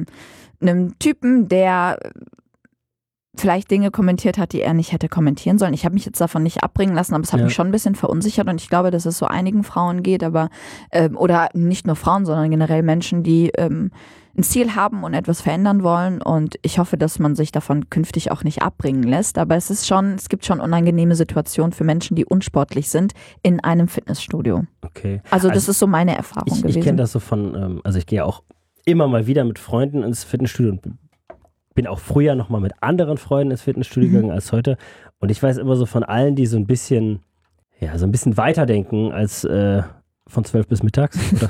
Speaker 2: Typen, der vielleicht Dinge kommentiert hat, die er nicht hätte kommentieren sollen. Ich habe mich jetzt davon nicht abbringen lassen, aber es hat mich schon ein bisschen verunsichert und ich glaube, dass es so einigen Frauen geht, aber oder nicht nur Frauen, sondern generell Menschen, die ein Ziel haben und etwas verändern wollen und ich hoffe, dass man sich davon künftig auch nicht abbringen lässt, aber es gibt schon unangenehme Situationen für Menschen, die unsportlich sind in einem Fitnessstudio.
Speaker 1: Okay.
Speaker 2: Also das ist so meine Erfahrung gewesen.
Speaker 1: Ich kenne das so von, also ich gehe ja auch immer mal wieder mit Freunden ins Fitnessstudio und bin auch früher nochmal mit anderen Freunden ins Fitnessstudio gegangen als heute und ich weiß immer so von allen, die so ein bisschen weiterdenken als von 12 bis mittags. Oder?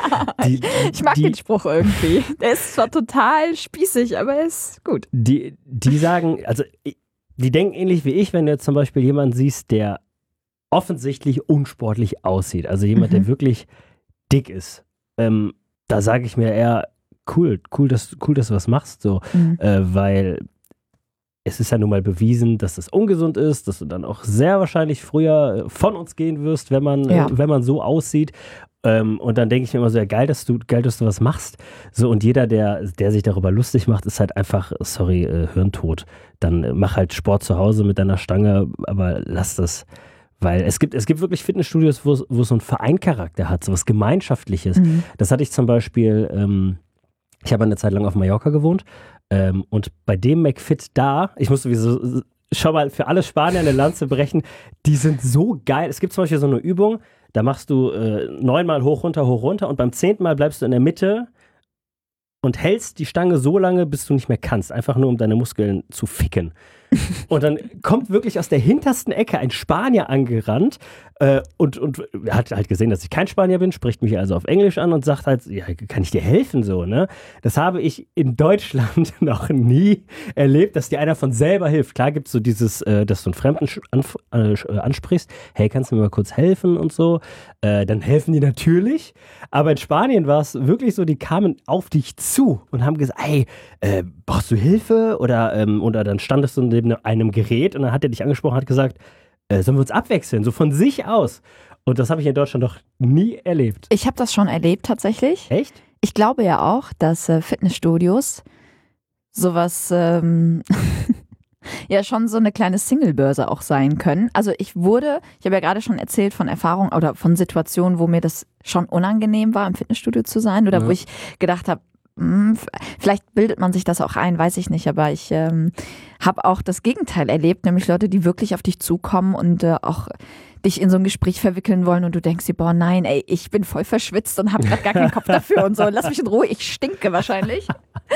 Speaker 2: Ich mag den Spruch irgendwie. Der ist zwar total spießig, aber er ist gut.
Speaker 1: Die sagen, also die denken ähnlich wie ich, wenn du jetzt zum Beispiel jemanden siehst, der offensichtlich unsportlich aussieht. Also jemand, der wirklich dick ist. Da sage ich mir eher, cool, dass du was machst, so, weil es ist ja nun mal bewiesen, dass es ungesund ist, dass du dann auch sehr wahrscheinlich früher von uns gehen wirst, wenn man so aussieht. Und dann denke ich mir immer so, ja, geil, dass du was machst. So, und jeder, der sich darüber lustig macht, ist halt einfach, Hirntod. Dann mach halt Sport zu Hause mit deiner Stange, aber lass das. Weil es gibt wirklich Fitnessstudios, wo es so einen Vereincharakter hat, so was Gemeinschaftliches. Das hatte ich zum Beispiel, ich habe eine Zeit lang auf Mallorca gewohnt und bei dem McFit da, ich muss sowieso schon mal für alle Spanier eine Lanze brechen, die sind so geil. Es gibt zum Beispiel so eine Übung, da machst du 9-mal hoch, runter und beim 10. Mal bleibst du in der Mitte und hältst die Stange so lange, bis du nicht mehr kannst, einfach nur um deine Muskeln zu ficken. Und dann kommt wirklich aus der hintersten Ecke ein Spanier angerannt und hat halt gesehen, dass ich kein Spanier bin, spricht mich also auf Englisch an und sagt halt, ja, kann ich dir helfen so, ne? Das habe ich in Deutschland noch nie erlebt, dass dir einer von selber hilft. Klar gibt es so dieses, dass du einen Fremden ansprichst, hey, kannst du mir mal kurz helfen und so. Dann helfen die natürlich, aber in Spanien war es wirklich so, die kamen auf dich zu und haben gesagt, hey, brauchst du Hilfe? Oder dann standest du neben einem Gerät und dann hat er dich angesprochen und hat gesagt, sollen wir uns abwechseln, so von sich aus. Und das habe ich in Deutschland noch nie erlebt.
Speaker 2: Ich habe das schon erlebt tatsächlich.
Speaker 1: Echt?
Speaker 2: Ich glaube ja auch, dass Fitnessstudios sowas, ja schon so eine kleine Singlebörse auch sein können. Also ich habe ja gerade schon erzählt von Erfahrungen oder von Situationen, wo mir das schon unangenehm war, im Fitnessstudio zu sein oder wo ich gedacht habe, vielleicht bildet man sich das auch ein, weiß ich nicht, aber ich habe auch das Gegenteil erlebt, nämlich Leute, die wirklich auf dich zukommen und auch dich in so ein Gespräch verwickeln wollen und du denkst dir, boah, nein, ey, ich bin voll verschwitzt und habe gerade gar keinen Kopf dafür und so. Lass mich in Ruhe, ich stinke wahrscheinlich.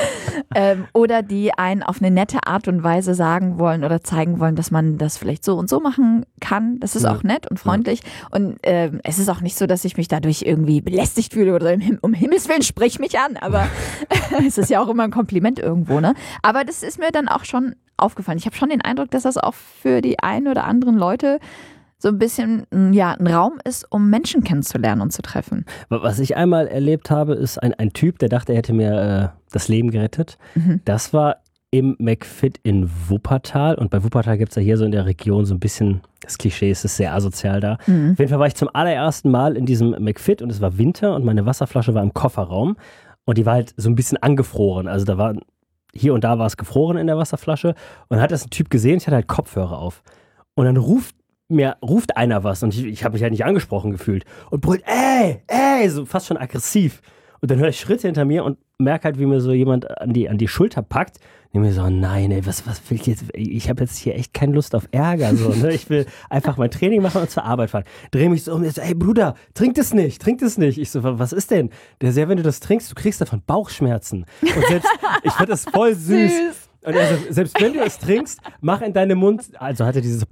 Speaker 2: Oder die einen auf eine nette Art und Weise sagen wollen oder zeigen wollen, dass man das vielleicht so und so machen kann. Das ist auch nett und freundlich. Und es ist auch nicht so, dass ich mich dadurch irgendwie belästigt fühle oder um Himmels Willen, sprich mich an. Aber es ist ja auch immer ein Kompliment irgendwo, ne? Aber das ist mir dann auch schon aufgefallen. Ich habe schon den Eindruck, dass das auch für die einen oder anderen Leute so ein bisschen ein Raum ist, um Menschen kennenzulernen und zu treffen.
Speaker 1: Was ich einmal erlebt habe, ist ein Typ, der dachte, er hätte mir das Leben gerettet. Das war im McFit in Wuppertal. Und bei Wuppertal gibt es ja hier so in der Region so ein bisschen, das Klischee ist sehr asozial da. Auf jeden Fall war ich zum allerersten Mal in diesem McFit und es war Winter und meine Wasserflasche war im Kofferraum. Und die war halt so ein bisschen angefroren. Also da war hier und da war es gefroren in der Wasserflasche. Und dann hat das ein Typ gesehen, ich hatte halt Kopfhörer auf. Und dann ruft einer was und ich habe mich halt nicht angesprochen gefühlt und brüllt, ey, so fast schon aggressiv. Und dann höre ich Schritte hinter mir und merke halt, wie mir so jemand an die Schulter packt. Und ich mir so, nein, ey, was will ich jetzt? Ich habe jetzt hier echt keine Lust auf Ärger. So, ne? Ich will einfach mein Training machen und zur Arbeit fahren. Drehe mich so um und so, ey Bruder, trink das nicht. Ich so, was ist denn? Der sagt, wenn du das trinkst, du kriegst davon Bauchschmerzen. Und selbst, ich fand das voll süß. Und er so, selbst wenn du es trinkst, mach in deinem Mund, also hatte dieses,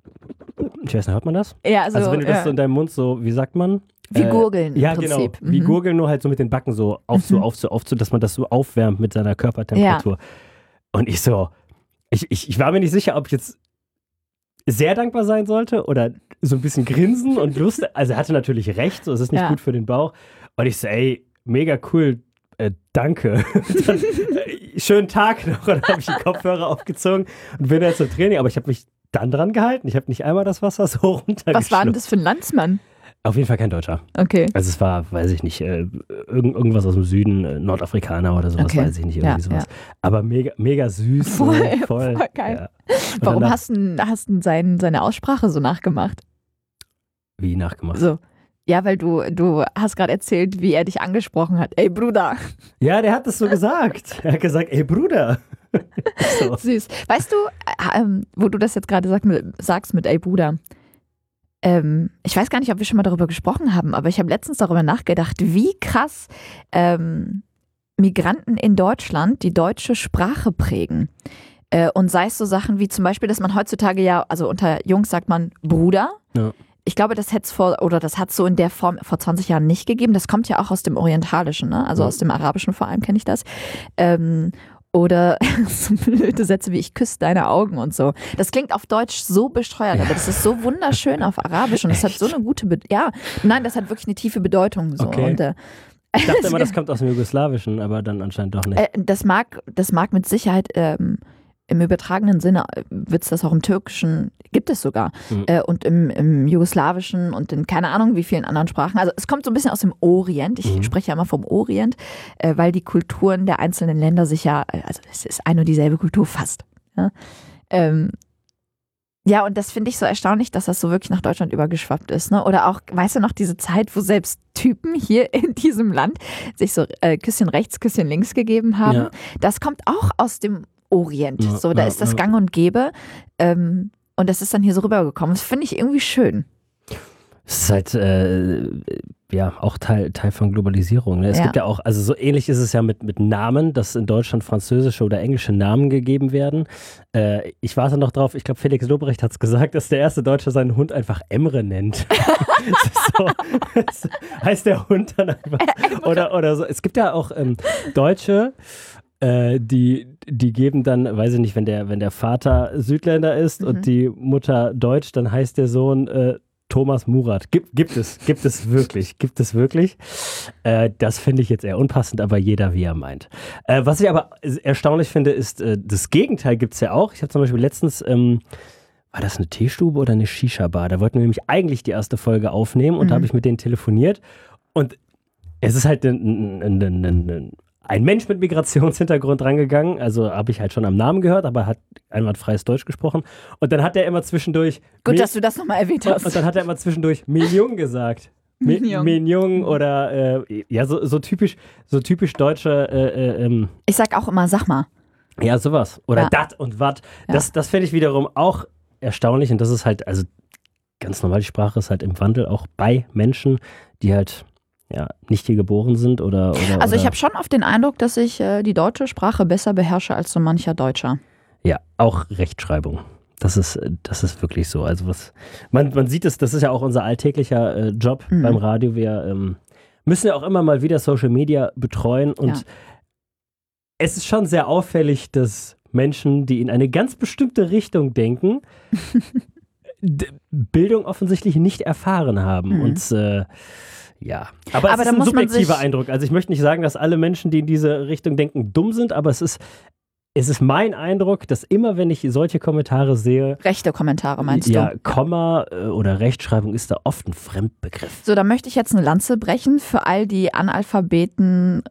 Speaker 1: ich weiß nicht, hört man das?
Speaker 2: Ja,
Speaker 1: also wenn du das so in deinem Mund so, wie sagt man?
Speaker 2: Wie Gurgeln
Speaker 1: ja,
Speaker 2: im Prinzip.
Speaker 1: Genau. Wie Gurgeln, nur halt so mit den Backen so aufzu, dass man das so aufwärmt mit seiner Körpertemperatur. Ja. Und ich so, ich war mir nicht sicher, ob ich jetzt sehr dankbar sein sollte oder so ein bisschen grinsen und Lust. Also er hatte natürlich recht, so, es ist nicht gut für den Bauch. Und ich so, ey, mega cool, danke. Dann, schönen Tag noch. Und dann habe ich die Kopfhörer aufgezogen und bin dann zum Training. Aber ich habe mich dann dran gehalten. Ich habe nicht einmal das Wasser so runtergeschluckt.
Speaker 2: Was war denn das für ein Landsmann?
Speaker 1: Auf jeden Fall kein Deutscher.
Speaker 2: Okay.
Speaker 1: Also es war, weiß ich nicht, irgendwas aus dem Süden, Nordafrikaner oder sowas, weiß ich nicht. Irgendwie sowas. Aber mega süß. Voll geil.
Speaker 2: Ja. Warum hast du seine Aussprache so nachgemacht?
Speaker 1: Wie nachgemacht?
Speaker 2: So. Ja, weil du hast gerade erzählt, wie er dich angesprochen hat. Ey, Bruder.
Speaker 1: Ja, der hat das so gesagt. Er hat gesagt, ey, Bruder.
Speaker 2: So. Süß. Weißt du, wo du das jetzt gerade sagst mit ey, Bruder, ich weiß gar nicht, ob wir schon mal darüber gesprochen haben, aber ich habe letztens darüber nachgedacht, wie krass Migranten in Deutschland die deutsche Sprache prägen. Und sei es so Sachen wie zum Beispiel, dass man heutzutage also unter Jungs sagt man Bruder. Ja. Ich glaube, das hat es so in der Form vor 20 Jahren nicht gegeben. Das kommt ja auch aus dem Orientalischen, ne? Also aus dem Arabischen vor allem kenne ich das. Oder so blöde Sätze wie ich küsse deine Augen und so. Das klingt auf Deutsch so bescheuert, aber das ist so wunderschön auf Arabisch und das hat so eine gute das hat wirklich eine tiefe Bedeutung. So.
Speaker 1: Okay.
Speaker 2: Und,
Speaker 1: ich dachte immer, das kommt aus dem Jugoslawischen, aber dann anscheinend doch nicht.
Speaker 2: Das mag mit Sicherheit im übertragenen Sinne wird es das auch im Türkischen, gibt es sogar, und im Jugoslawischen und in keine Ahnung wie vielen anderen Sprachen. Also es kommt so ein bisschen aus dem Orient, ich spreche ja immer vom Orient, weil die Kulturen der einzelnen Länder sich also es ist eine und dieselbe Kultur fast. Ja, und das finde ich so erstaunlich, dass das so wirklich nach Deutschland übergeschwappt ist. Ne? Oder auch, weißt du noch, diese Zeit, wo selbst Typen hier in diesem Land sich so Küsschen rechts, Küsschen links gegeben haben. Ja. Das kommt auch aus dem Orient. Da ist das Gang und Gäbe. Und das ist dann hier so rübergekommen. Das finde ich irgendwie schön.
Speaker 1: Es ist halt auch Teil von Globalisierung. Ne? Es gibt ja auch, also so ähnlich ist es ja mit Namen, dass in Deutschland französische oder englische Namen gegeben werden. Ich warte noch drauf, ich glaube Felix Lobrecht hat es gesagt, dass der erste Deutsche seinen Hund einfach Emre nennt. Das heißt der Hund dann einfach. Oder so. Es gibt ja auch Deutsche, die geben dann, weiß ich nicht, wenn der Vater Südländer ist und die Mutter Deutsch, dann heißt der Sohn Thomas Murat. Gibt es wirklich. Das finde ich jetzt eher unpassend, aber jeder wie er meint. Was ich aber erstaunlich finde, ist, das Gegenteil gibt es ja auch. Ich habe zum Beispiel letztens, war das eine Teestube oder eine Shisha-Bar? Da wollten wir nämlich eigentlich die erste Folge aufnehmen und da habe ich mit denen telefoniert und es ist halt ein Mensch mit Migrationshintergrund rangegangen, also habe ich halt schon am Namen gehört, aber hat einwandfreies Deutsch gesprochen. Und dann hat er immer zwischendurch...
Speaker 2: Gut, dass du das nochmal erwähnt hast.
Speaker 1: Und dann hat er immer zwischendurch Mignon gesagt. Mignon oder so typisch deutsche...
Speaker 2: Ich sag auch immer, sag mal.
Speaker 1: Ja, sowas. Oder dat und wat. Das finde ich wiederum auch erstaunlich und das ist halt, also ganz normal, die Sprache ist halt im Wandel, auch bei Menschen, die halt nicht hier geboren sind oder
Speaker 2: Also ich habe schon oft den Eindruck, dass ich die deutsche Sprache besser beherrsche als so mancher Deutscher.
Speaker 1: Ja, auch Rechtschreibung. Das ist wirklich so. Also man sieht es, das ist ja auch unser alltäglicher Job beim Radio. Wir müssen ja auch immer mal wieder Social Media betreuen und es ist schon sehr auffällig, dass Menschen, die in eine ganz bestimmte Richtung denken, Bildung offensichtlich nicht erfahren haben. Und aber es ist ein subjektiver Eindruck. Also ich möchte nicht sagen, dass alle Menschen, die in diese Richtung denken, dumm sind, aber es ist mein Eindruck, dass immer, wenn ich solche Kommentare sehe.
Speaker 2: Rechte Kommentare meinst du?
Speaker 1: Ja, Komma oder Rechtschreibung ist da oft ein Fremdbegriff.
Speaker 2: So, da möchte ich jetzt eine Lanze brechen für all die Analphabeten,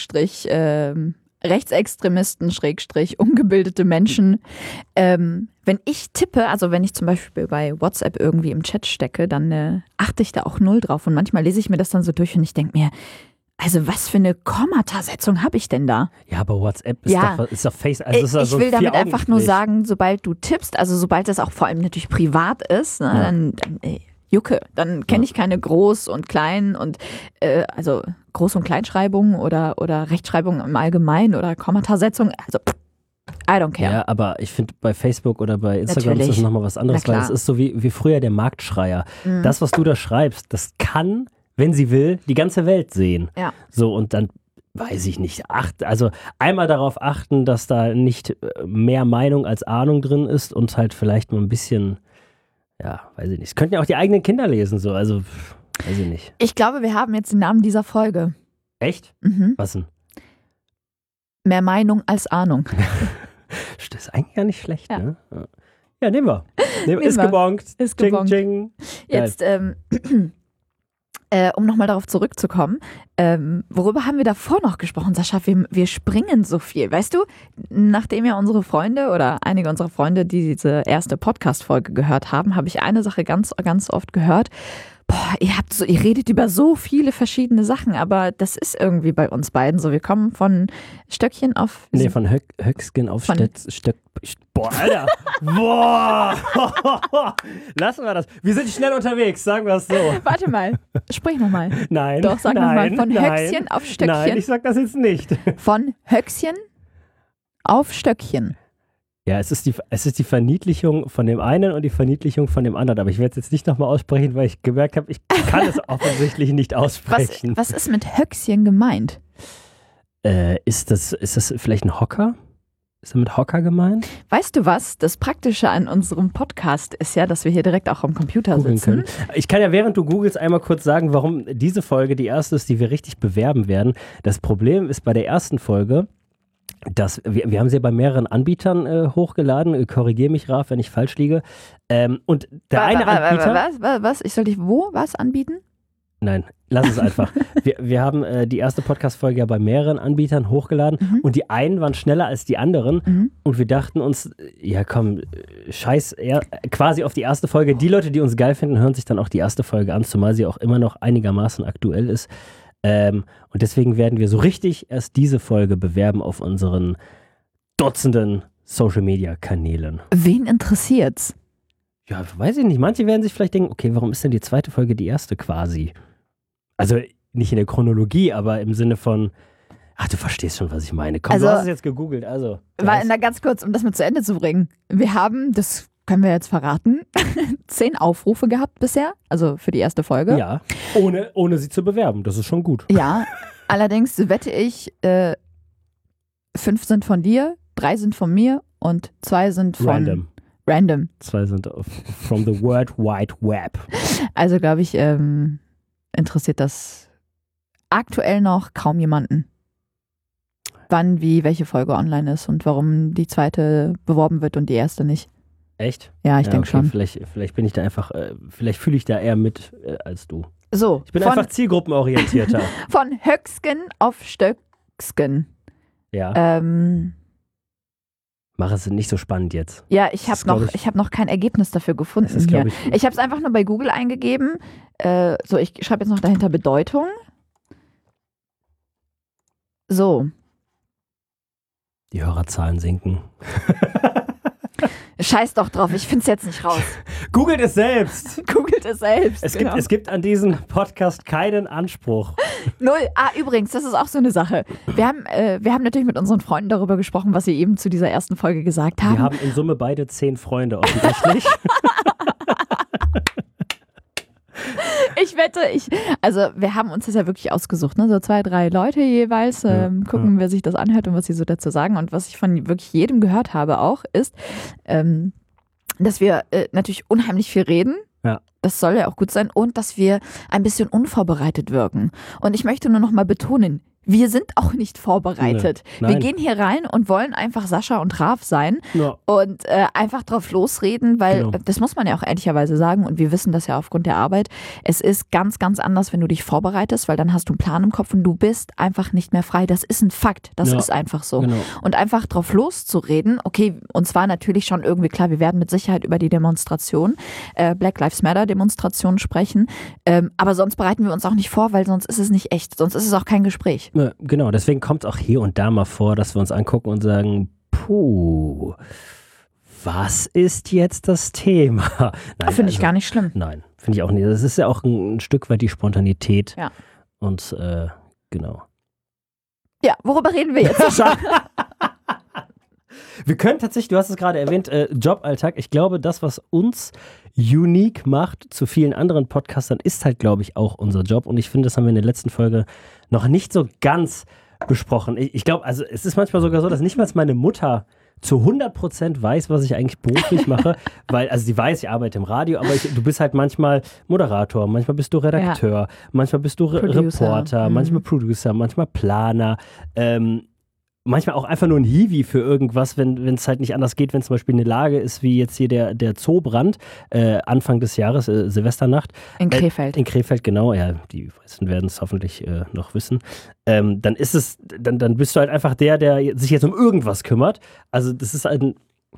Speaker 2: Rechtsextremisten, ungebildete Menschen. Wenn ich tippe, also wenn ich zum Beispiel bei WhatsApp irgendwie im Chat stecke, dann achte ich da auch null drauf. Und manchmal lese ich mir das dann so durch und ich denke mir, also was für eine Kommatasetzung habe ich denn da?
Speaker 1: Ja, aber WhatsApp ist doch Facebook. Also
Speaker 2: ich will damit einfach nur sagen, sobald du tippst, also sobald das auch vor allem natürlich privat ist, ne, dann Jucke, dann kenne ich keine Groß- und Klein- und also Groß- und Kleinschreibung oder Rechtschreibung im Allgemeinen oder Kommatasetzung, also I don't care.
Speaker 1: Ja, aber ich finde, bei Facebook oder bei Instagram ist das nochmal was anderes, weil es ist so wie früher der Marktschreier. Das, was du da schreibst, das kann, wenn sie will, die ganze Welt sehen.
Speaker 2: Ja.
Speaker 1: So, und dann weiß ich nicht, also einmal darauf achten, dass da nicht mehr Meinung als Ahnung drin ist und halt vielleicht mal ein bisschen, weiß ich nicht. Es könnten ja auch die eigenen Kinder lesen, so, also weiß ich nicht.
Speaker 2: Ich glaube, wir haben jetzt den Namen dieser Folge.
Speaker 1: Echt? Was denn?
Speaker 2: Mehr Meinung als Ahnung.
Speaker 1: Das ist eigentlich gar nicht schlecht, ne? Ja, nehmen wir. Ist gebongt.
Speaker 2: Ist gebongt.
Speaker 1: Ching, ching.
Speaker 2: Jetzt, um nochmal darauf zurückzukommen, worüber haben wir davor noch gesprochen, Sascha? Wir springen so viel. Weißt du, nachdem ja unsere Freunde oder einige unserer Freunde diese erste Podcast-Folge gehört haben, habe ich eine Sache ganz, ganz oft gehört. Boah, ihr redet über so viele verschiedene Sachen, aber das ist irgendwie bei uns beiden so. Wir kommen von Stöckchen auf...
Speaker 1: Nee, von Höcksken auf Stöck... Boah, Alter! Boah! Lassen wir das. Wir sind schnell unterwegs, sagen wir es so.
Speaker 2: Warte mal, sprich nochmal.
Speaker 1: Nein,
Speaker 2: doch, sag nochmal. Von Höckchen auf Stöckchen.
Speaker 1: Nein, ich sag das jetzt nicht.
Speaker 2: Von Höckchen auf Stöckchen.
Speaker 1: Ja, es ist die Verniedlichung von dem einen und die Verniedlichung von dem anderen. Aber ich werde es jetzt nicht nochmal aussprechen, weil ich gemerkt habe, ich kann es offensichtlich nicht aussprechen.
Speaker 2: Was ist mit Höckchen gemeint?
Speaker 1: Ist das vielleicht ein Hocker? Ist er mit Hocker gemeint?
Speaker 2: Weißt du was? Das Praktische an unserem Podcast ist ja, dass wir hier direkt auch am Computer sitzen.
Speaker 1: Ich kann ja, während du googelst, einmal kurz sagen, warum diese Folge die erste ist, die wir richtig bewerben werden. Das Problem ist bei der ersten Folge, dass wir haben sie ja bei mehreren Anbietern hochgeladen. Korrigiere mich, Raf, wenn ich falsch liege. Und der eine Anbieter...
Speaker 2: Was? Ich soll dich was anbieten?
Speaker 1: Nein, lass es einfach. Wir haben die erste Podcast-Folge ja bei mehreren Anbietern hochgeladen und die einen waren schneller als die anderen und wir dachten uns, ja komm, scheiß quasi auf die erste Folge. Die Leute, die uns geil finden, hören sich dann auch die erste Folge an, zumal sie auch immer noch einigermaßen aktuell ist. Und deswegen werden wir so richtig erst diese Folge bewerben auf unseren Dutzenden Social-Media-Kanälen.
Speaker 2: Wen interessiert's?
Speaker 1: Ja, weiß ich nicht. Manche werden sich vielleicht denken, okay, warum ist denn die zweite Folge die erste quasi? Also nicht in der Chronologie, aber im Sinne von, du verstehst schon, was ich meine. Komm, du hast es jetzt gegoogelt, also.
Speaker 2: Ganz kurz, um das mit zu Ende zu bringen. Wir haben, das können wir jetzt verraten, 10 Aufrufe gehabt bisher, also für die erste Folge.
Speaker 1: Ja, ohne sie zu bewerben, das ist schon gut.
Speaker 2: Ja, allerdings wette ich, 5 sind von dir, 3 sind von mir und 2 sind von... Random.
Speaker 1: 2 sind from the World Wide Web.
Speaker 2: Also glaube ich, interessiert das aktuell noch kaum jemanden. Wann, wie, welche Folge online ist und warum die zweite beworben wird und die erste nicht.
Speaker 1: Echt?
Speaker 2: Ja, ich denke schon.
Speaker 1: Vielleicht bin ich da einfach, vielleicht fühle ich da eher mit als du.
Speaker 2: So.
Speaker 1: Ich bin einfach zielgruppenorientierter.
Speaker 2: Von Höcksken auf Stöcksken.
Speaker 1: Ja. Mach es nicht so spannend jetzt.
Speaker 2: Ja, ich habe noch kein Ergebnis dafür gefunden hier. Ich habe es einfach nur bei Google eingegeben. Ich schreibe jetzt noch dahinter Bedeutung. So.
Speaker 1: Die Hörerzahlen sinken.
Speaker 2: Scheiß doch drauf, ich finde es jetzt nicht raus.
Speaker 1: Googelt es selbst.
Speaker 2: Googelt es selbst.
Speaker 1: Es gibt an diesem Podcast keinen Anspruch.
Speaker 2: Null. Übrigens, das ist auch so eine Sache. Wir haben natürlich mit unseren Freunden darüber gesprochen, was sie eben zu dieser ersten Folge gesagt haben.
Speaker 1: Wir haben in Summe beide 10 Freunde offensichtlich.
Speaker 2: Ich wette, also wir haben uns das ja wirklich ausgesucht, ne? So 2, 3 Leute jeweils, gucken, wer sich das anhört und was sie so dazu sagen. Und was ich von wirklich jedem gehört habe auch, ist, dass wir natürlich unheimlich viel reden.
Speaker 1: Ja.
Speaker 2: Das soll ja auch gut sein. Und dass wir ein bisschen unvorbereitet wirken. Und ich möchte nur noch mal betonen, wir sind auch nicht vorbereitet.
Speaker 1: Nee,
Speaker 2: wir gehen hier rein und wollen einfach Sascha und Raf sein und einfach drauf losreden, weil das muss man ja auch ehrlicherweise sagen und wir wissen das ja aufgrund der Arbeit. Es ist ganz, ganz anders, wenn du dich vorbereitest, weil dann hast du einen Plan im Kopf und du bist einfach nicht mehr frei. Das ist ein Fakt. Das ist einfach so. Genau. Und einfach drauf loszureden, okay, uns war natürlich schon irgendwie klar, wir werden mit Sicherheit über die Demonstration, Black Lives Matter Demonstration sprechen, aber sonst bereiten wir uns auch nicht vor, weil sonst ist es nicht echt. Sonst ist es auch kein Gespräch.
Speaker 1: Genau, deswegen kommt es auch hier und da mal vor, dass wir uns angucken und sagen, puh, was ist jetzt das Thema?
Speaker 2: Finde ich gar nicht schlimm.
Speaker 1: Nein, finde ich auch nicht. Das ist ja auch ein Stück weit die Spontanität.
Speaker 2: Ja.
Speaker 1: Und genau.
Speaker 2: Ja, worüber reden wir jetzt?
Speaker 1: Wir können tatsächlich, du hast es gerade erwähnt, Joballtag. Ich glaube, das, was uns unique macht zu vielen anderen Podcastern, ist halt, glaube ich, auch unser Job. Und ich finde, das haben wir in der letzten Folge noch nicht so ganz besprochen. Ich glaube, also es ist manchmal sogar so, dass nicht mal meine Mutter zu 100% weiß, was ich eigentlich beruflich mache, weil, also sie weiß, ich arbeite im Radio, aber du bist halt manchmal Moderator, manchmal bist du Redakteur, manchmal bist du Reporter, manchmal Producer, manchmal Planer, manchmal auch einfach nur ein Hiwi für irgendwas, wenn es halt nicht anders geht, wenn zum Beispiel eine Lage ist, wie jetzt hier der Zoobrand, Anfang des Jahres, Silvesternacht.
Speaker 2: In Krefeld.
Speaker 1: In Krefeld, genau, ja, die meisten werden es hoffentlich noch wissen. Dann bist du halt einfach der sich jetzt um irgendwas kümmert. Also das ist halt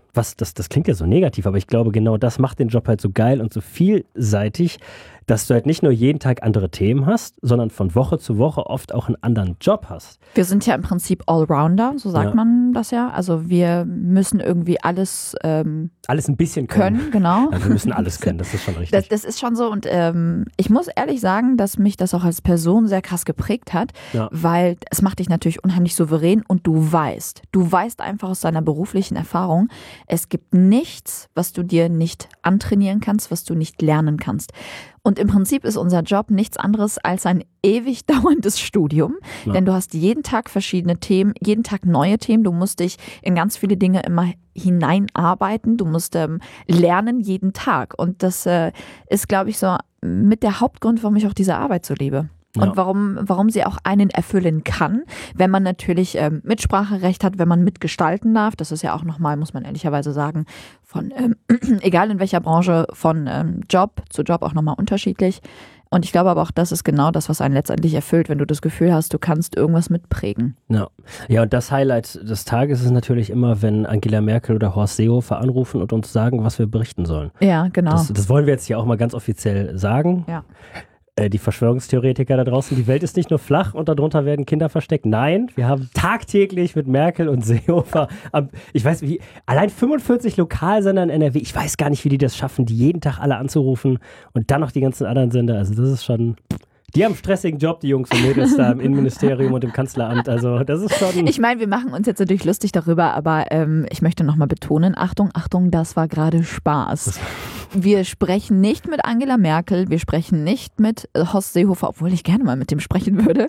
Speaker 1: das klingt ja so negativ, aber ich glaube, genau das macht den Job halt so geil und so vielseitig, dass du halt nicht nur jeden Tag andere Themen hast, sondern von Woche zu Woche oft auch einen anderen Job hast.
Speaker 2: Wir sind ja im Prinzip Allrounder, so sagt man das ja. Also wir müssen irgendwie alles
Speaker 1: ein bisschen können.
Speaker 2: Genau.
Speaker 1: Ja, wir müssen alles können, das ist schon richtig.
Speaker 2: Das ist schon so und ich muss ehrlich sagen, dass mich das auch als Person sehr krass geprägt hat, weil es macht dich natürlich unheimlich souverän und du weißt einfach aus deiner beruflichen Erfahrung, es gibt nichts, was du dir nicht antrainieren kannst, was du nicht lernen kannst. Und im Prinzip ist unser Job nichts anderes als ein ewig dauerndes Studium, denn du hast jeden Tag verschiedene Themen, jeden Tag neue Themen, du musst dich in ganz viele Dinge immer hineinarbeiten, du musst lernen jeden Tag und das ist, glaube ich, so mit der Hauptgrund, warum ich auch diese Arbeit so liebe. Und warum sie auch einen erfüllen kann, wenn man natürlich Mitspracherecht hat, wenn man mitgestalten darf. Das ist ja auch nochmal, muss man ehrlicherweise sagen, von egal in welcher Branche, von Job zu Job auch nochmal unterschiedlich. Und ich glaube aber auch, das ist genau das, was einen letztendlich erfüllt, wenn du das Gefühl hast, du kannst irgendwas mitprägen.
Speaker 1: Ja, und das Highlight des Tages ist natürlich immer, wenn Angela Merkel oder Horst Seehofer anrufen und uns sagen, was wir berichten sollen.
Speaker 2: Ja, genau.
Speaker 1: Das wollen wir jetzt hier auch mal ganz offiziell sagen.
Speaker 2: Ja.
Speaker 1: Die Verschwörungstheoretiker da draußen, die Welt ist nicht nur flach und darunter werden Kinder versteckt. Nein, wir haben tagtäglich mit Merkel und Seehofer, ich weiß wie, allein 45 Lokalsender in NRW, ich weiß gar nicht, wie die das schaffen, die jeden Tag alle anzurufen und dann noch die ganzen anderen Sender. Also das ist schon, die haben einen stressigen Job, die Jungs und Mädels da im Innenministerium und im Kanzleramt. Also das ist schon...
Speaker 2: Ich meine, wir machen uns jetzt natürlich lustig darüber, aber ich möchte nochmal betonen, Achtung, das war gerade Spaß. Wir sprechen nicht mit Angela Merkel, wir sprechen nicht mit Horst Seehofer, obwohl ich gerne mal mit dem sprechen würde.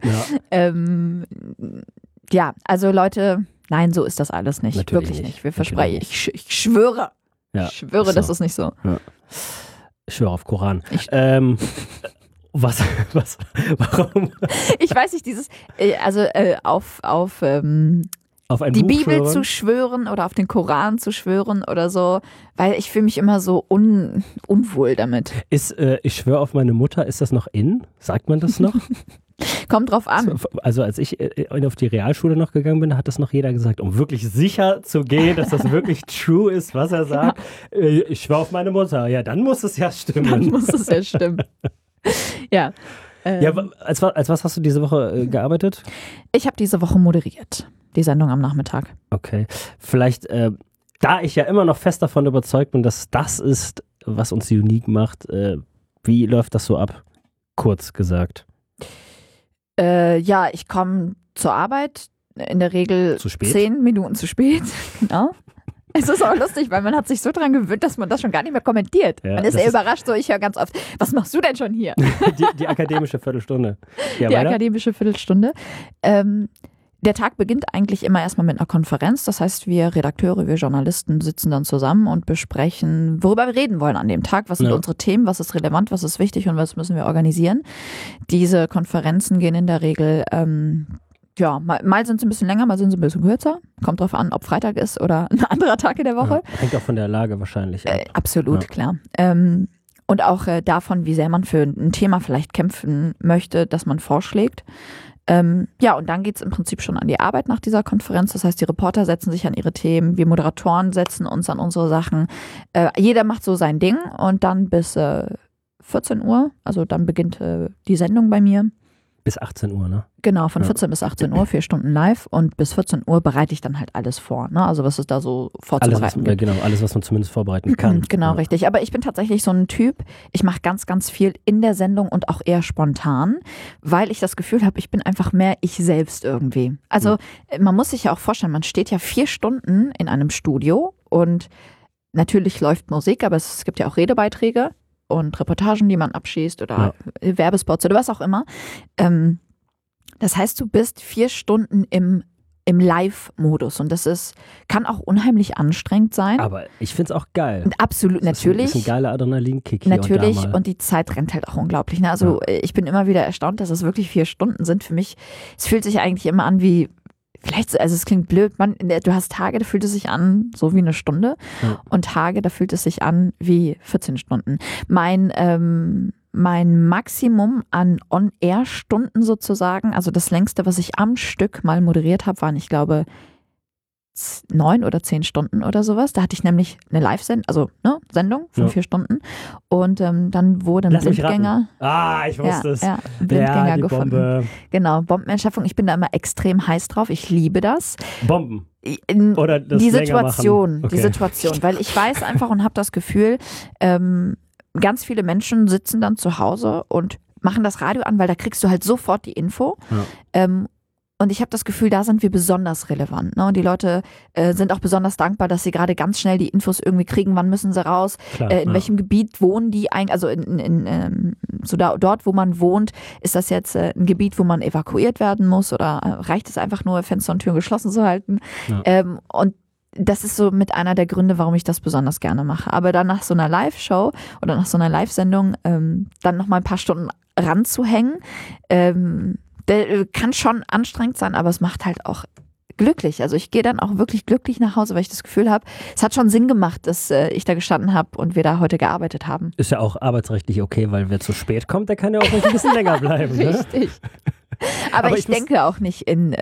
Speaker 2: Ja, also Leute, nein, so ist das alles nicht.
Speaker 1: Natürlich
Speaker 2: wirklich nicht. Wir versprechen, ich schwöre. Ich schwöre, das ist nicht so.
Speaker 1: Ja. Ich schwöre auf Koran. Warum?
Speaker 2: Ich weiß nicht, auf die Bibel schwören? Zu schwören oder auf den Koran zu schwören oder so, weil ich fühle mich immer so unwohl damit.
Speaker 1: Ich schwöre auf meine Mutter, ist das noch in? Sagt man das noch?
Speaker 2: Kommt drauf an.
Speaker 1: Also als ich auf die Realschule noch gegangen bin, hat das noch jeder gesagt, um wirklich sicher zu gehen, dass das wirklich true ist, was er sagt. Ich schwöre auf meine Mutter. Ja, dann muss es ja stimmen. Ja. Als was hast du diese Woche gearbeitet?
Speaker 2: Ich habe diese Woche moderiert, die Sendung am Nachmittag.
Speaker 1: Okay. Vielleicht da ich ja immer noch fest davon überzeugt bin, dass das ist, was uns unique macht, wie läuft das so ab? Kurz gesagt.
Speaker 2: Ja, ich komme zur Arbeit, in der Regel 10 Minuten zu spät. Genau. Es ist auch lustig, weil man hat sich so dran gewöhnt, dass man das schon gar nicht mehr kommentiert. Ja, man ist ja überrascht, so ich höre ganz oft, was machst du denn schon hier?
Speaker 1: Die akademische Viertelstunde. Ja,
Speaker 2: die akademische Viertelstunde. Der Tag beginnt eigentlich immer erstmal mit einer Konferenz. Das heißt, wir Redakteure, wir Journalisten sitzen dann zusammen und besprechen, worüber wir reden wollen an dem Tag. Was sind unsere Themen, was ist relevant, was ist wichtig und was müssen wir organisieren. Diese Konferenzen gehen in der Regel mal sind sie ein bisschen länger, mal sind sie ein bisschen kürzer. Kommt drauf an, ob Freitag ist oder ein anderer Tag in der Woche.
Speaker 1: Ja, hängt auch von der Lage wahrscheinlich ab.
Speaker 2: Absolut, klar. Und auch davon, wie sehr man für ein Thema vielleicht kämpfen möchte, das man vorschlägt. Und dann geht es im Prinzip schon an die Arbeit nach dieser Konferenz. Das heißt, die Reporter setzen sich an ihre Themen, wir Moderatoren setzen uns an unsere Sachen. Jeder macht so sein Ding und dann bis 14 Uhr, also dann beginnt die Sendung bei mir.
Speaker 1: Bis 18 Uhr, ne?
Speaker 2: Genau, von 14 bis 18 Uhr, 4 Stunden live und bis 14 Uhr bereite ich dann halt alles vor, ne? Also was es da so vorzubereiten gibt.
Speaker 1: Genau, alles, was man zumindest vorbereiten kann.
Speaker 2: Genau, richtig. Aber ich bin tatsächlich so ein Typ, ich mache ganz, ganz viel in der Sendung und auch eher spontan, weil ich das Gefühl habe, ich bin einfach mehr ich selbst irgendwie. Also man muss sich ja auch vorstellen, man steht ja 4 Stunden in einem Studio und natürlich läuft Musik, aber es gibt ja auch Redebeiträge und Reportagen, die man abschießt oder Werbespots oder was auch immer. Das heißt, du bist 4 Stunden im Live-Modus und das kann auch unheimlich anstrengend sein.
Speaker 1: Aber ich finde es auch geil.
Speaker 2: Absolut, natürlich.
Speaker 1: Das ist ein geiler Adrenalinkick
Speaker 2: hier natürlich und die Zeit rennt halt auch unglaublich. Ne? Also ich bin immer wieder erstaunt, dass es wirklich 4 Stunden sind. Für mich, es fühlt sich eigentlich immer an wie also es klingt blöd, du hast Tage, da fühlt es sich an so wie eine Stunde und Tage, da fühlt es sich an wie 14 Stunden. Mein Maximum an On-Air-Stunden sozusagen, also das längste, was ich am Stück mal moderiert habe, waren, ich glaube, 9 oder 10 Stunden oder sowas. Da hatte ich nämlich eine Live-Sendung, also Sendung von 4 Stunden. Und dann wurde ein Blindgänger.
Speaker 1: Ich wusste es.
Speaker 2: Blindgänger
Speaker 1: die
Speaker 2: gefunden.
Speaker 1: Bombe.
Speaker 2: Genau, Bombenentschärfung. Ich bin da immer extrem heiß drauf. Ich liebe das.
Speaker 1: Bomben?
Speaker 2: Oder das die Situation, weil ich weiß einfach und habe das Gefühl, ganz viele Menschen sitzen dann zu Hause und machen das Radio an, weil da kriegst du halt sofort die Info. Ja. Und ich habe das Gefühl, da sind wir besonders relevant. Ne? Und die Leute sind auch besonders dankbar, dass sie gerade ganz schnell die Infos irgendwie kriegen. Wann müssen sie raus? Klar, in welchem Gebiet wohnen die eigentlich? Also dort, wo man wohnt, ist das jetzt ein Gebiet, wo man evakuiert werden muss? Oder reicht es einfach nur, Fenster und Türen geschlossen zu halten? Ja. Und das ist so mit einer der Gründe, warum ich das besonders gerne mache. Aber dann nach so einer Live-Show oder nach so einer Live-Sendung dann nochmal ein paar Stunden ranzuhängen, der kann schon anstrengend sein, aber es macht halt auch glücklich. Also ich gehe dann auch wirklich glücklich nach Hause, weil ich das Gefühl habe, es hat schon Sinn gemacht, dass ich da gestanden habe und wir da heute gearbeitet haben.
Speaker 1: Ist ja auch arbeitsrechtlich okay, weil wer zu spät kommt, der kann ja auch ein bisschen länger bleiben.
Speaker 2: Richtig. Ne? Aber ich denke auch nicht in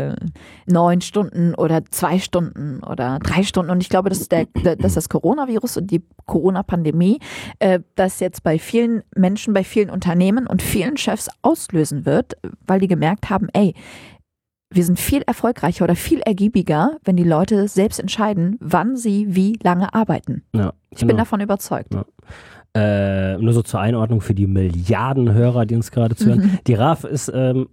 Speaker 2: 9 Stunden oder 2 Stunden oder 3 Stunden. Und ich glaube, dass das Coronavirus und die Corona-Pandemie das jetzt bei vielen Menschen, bei vielen Unternehmen und vielen Chefs auslösen wird, weil die gemerkt haben, wir sind viel erfolgreicher oder viel ergiebiger, wenn die Leute selbst entscheiden, wann sie wie lange arbeiten. Ja, ich bin davon überzeugt.
Speaker 1: Ja. Nur so zur Einordnung für die Milliarden Hörer, die uns gerade zuhören. Die Raf ist,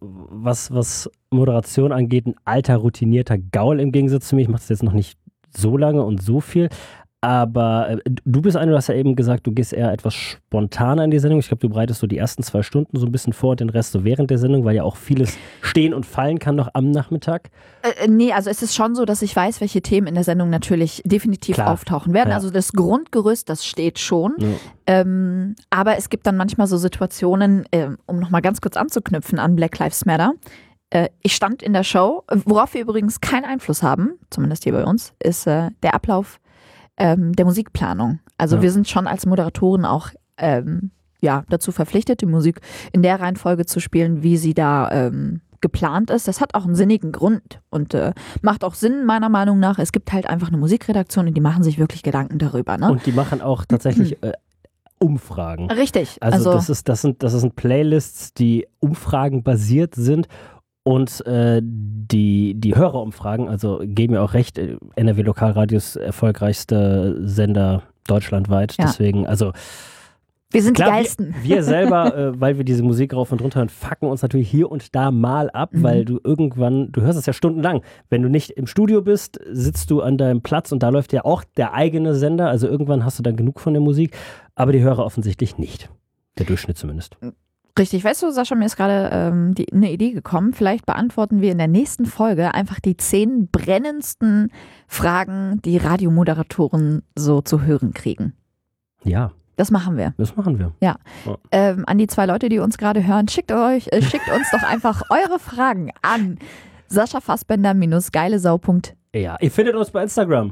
Speaker 1: was Moderation angeht, ein alter, routinierter Gaul im Gegensatz zu mir. Ich mache das jetzt noch nicht so lange und so viel. Aber du bist einer, du hast ja eben gesagt, du gehst eher etwas spontaner in die Sendung. Ich glaube, du bereitest so die ersten 2 Stunden so ein bisschen vor, den Rest so während der Sendung, weil ja auch vieles stehen und fallen kann noch am Nachmittag.
Speaker 2: Nee, also es ist schon so, dass ich weiß, welche Themen in der Sendung natürlich definitiv auftauchen werden. Ja. Also das Grundgerüst, das steht schon. Ja. Aber es gibt dann manchmal so Situationen, um nochmal ganz kurz anzuknüpfen an Black Lives Matter. Ich stand in der Show, worauf wir übrigens keinen Einfluss haben, zumindest hier bei uns, ist der Ablauf der Musikplanung. Also wir sind schon als Moderatoren auch dazu verpflichtet, die Musik in der Reihenfolge zu spielen, wie sie da geplant ist. Das hat auch einen sinnigen Grund und macht auch Sinn, meiner Meinung nach. Es gibt halt einfach eine Musikredaktion und die machen sich wirklich Gedanken darüber. Ne?
Speaker 1: Und die machen auch tatsächlich Umfragen.
Speaker 2: Richtig.
Speaker 1: Also das sind Playlists, die umfragenbasiert sind. Und die Hörerumfragen, also geben mir auch recht, NRW Lokalradios erfolgreichster Sender deutschlandweit.
Speaker 2: Ja.
Speaker 1: Deswegen, also
Speaker 2: Wir sind
Speaker 1: klar,
Speaker 2: die Geilsten.
Speaker 1: wir selber, weil wir diese Musik rauf und runter hören, fucken uns natürlich hier und da mal ab, weil du irgendwann, du hörst es ja stundenlang. Wenn du nicht im Studio bist, sitzt du an deinem Platz und da läuft ja auch der eigene Sender. Also irgendwann hast du dann genug von der Musik, aber die Hörer offensichtlich nicht. Der Durchschnitt zumindest.
Speaker 2: Richtig, weißt du, Sascha, mir ist gerade eine Idee gekommen. Vielleicht beantworten wir in der nächsten Folge einfach die 10 brennendsten Fragen, die Radiomoderatoren so zu hören kriegen.
Speaker 1: Ja.
Speaker 2: Das machen wir.
Speaker 1: Das machen wir.
Speaker 2: Ja. An die 2 Leute, die uns gerade hören, schickt uns doch einfach eure Fragen an saschafassbender-geilesau.de.
Speaker 1: Ja, ihr findet uns bei Instagram.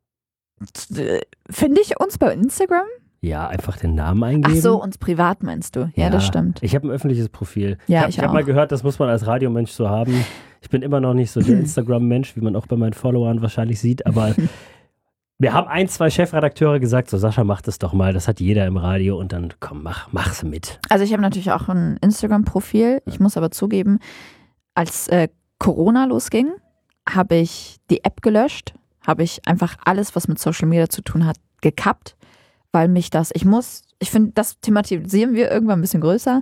Speaker 2: Finde ich uns bei Instagram?
Speaker 1: Ja, einfach den Namen eingeben.
Speaker 2: Ach so, uns privat meinst du? Ja, das stimmt.
Speaker 1: Ich habe ein öffentliches Profil.
Speaker 2: Ja,
Speaker 1: ich habe mal gehört, das muss man als Radiomensch so haben. Ich bin immer noch nicht so der Instagram-Mensch, wie man auch bei meinen Followern wahrscheinlich sieht, aber wir haben 1, 2 Chefredakteure gesagt, so Sascha, mach das doch mal, das hat jeder im Radio und dann komm, mach's mit.
Speaker 2: Also ich habe natürlich auch ein Instagram-Profil. Ich muss aber zugeben, als Corona losging, habe ich die App gelöscht, habe ich einfach alles, was mit Social Media zu tun hat, gekappt, weil mich ich finde, das thematisieren wir irgendwann ein bisschen größer.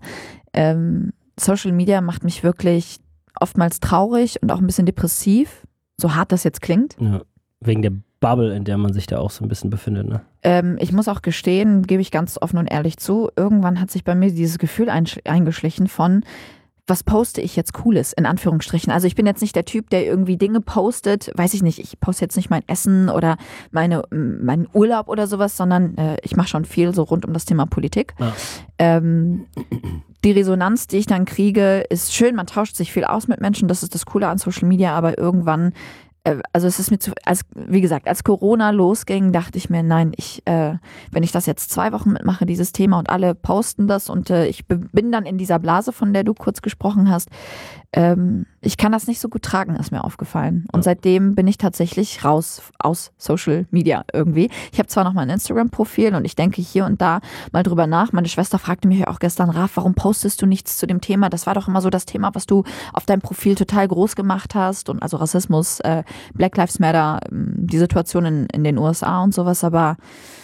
Speaker 2: Social Media macht mich wirklich oftmals traurig und auch ein bisschen depressiv, so hart das jetzt klingt.
Speaker 1: Ja, wegen der Bubble, in der man sich da auch so ein bisschen befindet, ne?
Speaker 2: Ich muss auch gestehen, gebe ich ganz offen und ehrlich zu, irgendwann hat sich bei mir dieses Gefühl eingeschlichen von, was poste ich jetzt Cooles, in Anführungsstrichen. Also ich bin jetzt nicht der Typ, der irgendwie Dinge postet, weiß ich nicht, ich poste jetzt nicht mein Essen oder meinen Urlaub oder sowas, sondern ich mache schon viel so rund um das Thema Politik. Ja. Die Resonanz, die ich dann kriege, ist schön, man tauscht sich viel aus mit Menschen, das ist das Coole an Social Media, aber irgendwann also es ist mir wie gesagt, als Corona losging, dachte ich mir, nein, wenn ich das jetzt 2 Wochen mitmache, dieses Thema und alle posten das und ich bin dann in dieser Blase, von der du kurz gesprochen hast, ich kann das nicht so gut tragen, ist mir aufgefallen. Und seitdem bin ich tatsächlich raus aus Social Media irgendwie. Ich habe zwar noch mein Instagram-Profil und ich denke hier und da mal drüber nach. Meine Schwester fragte mich auch gestern, Raf, warum postest du nichts zu dem Thema? Das war doch immer so das Thema, was du auf deinem Profil total groß gemacht hast und also Rassismus, Black Lives Matter, die Situation in den USA und sowas, aber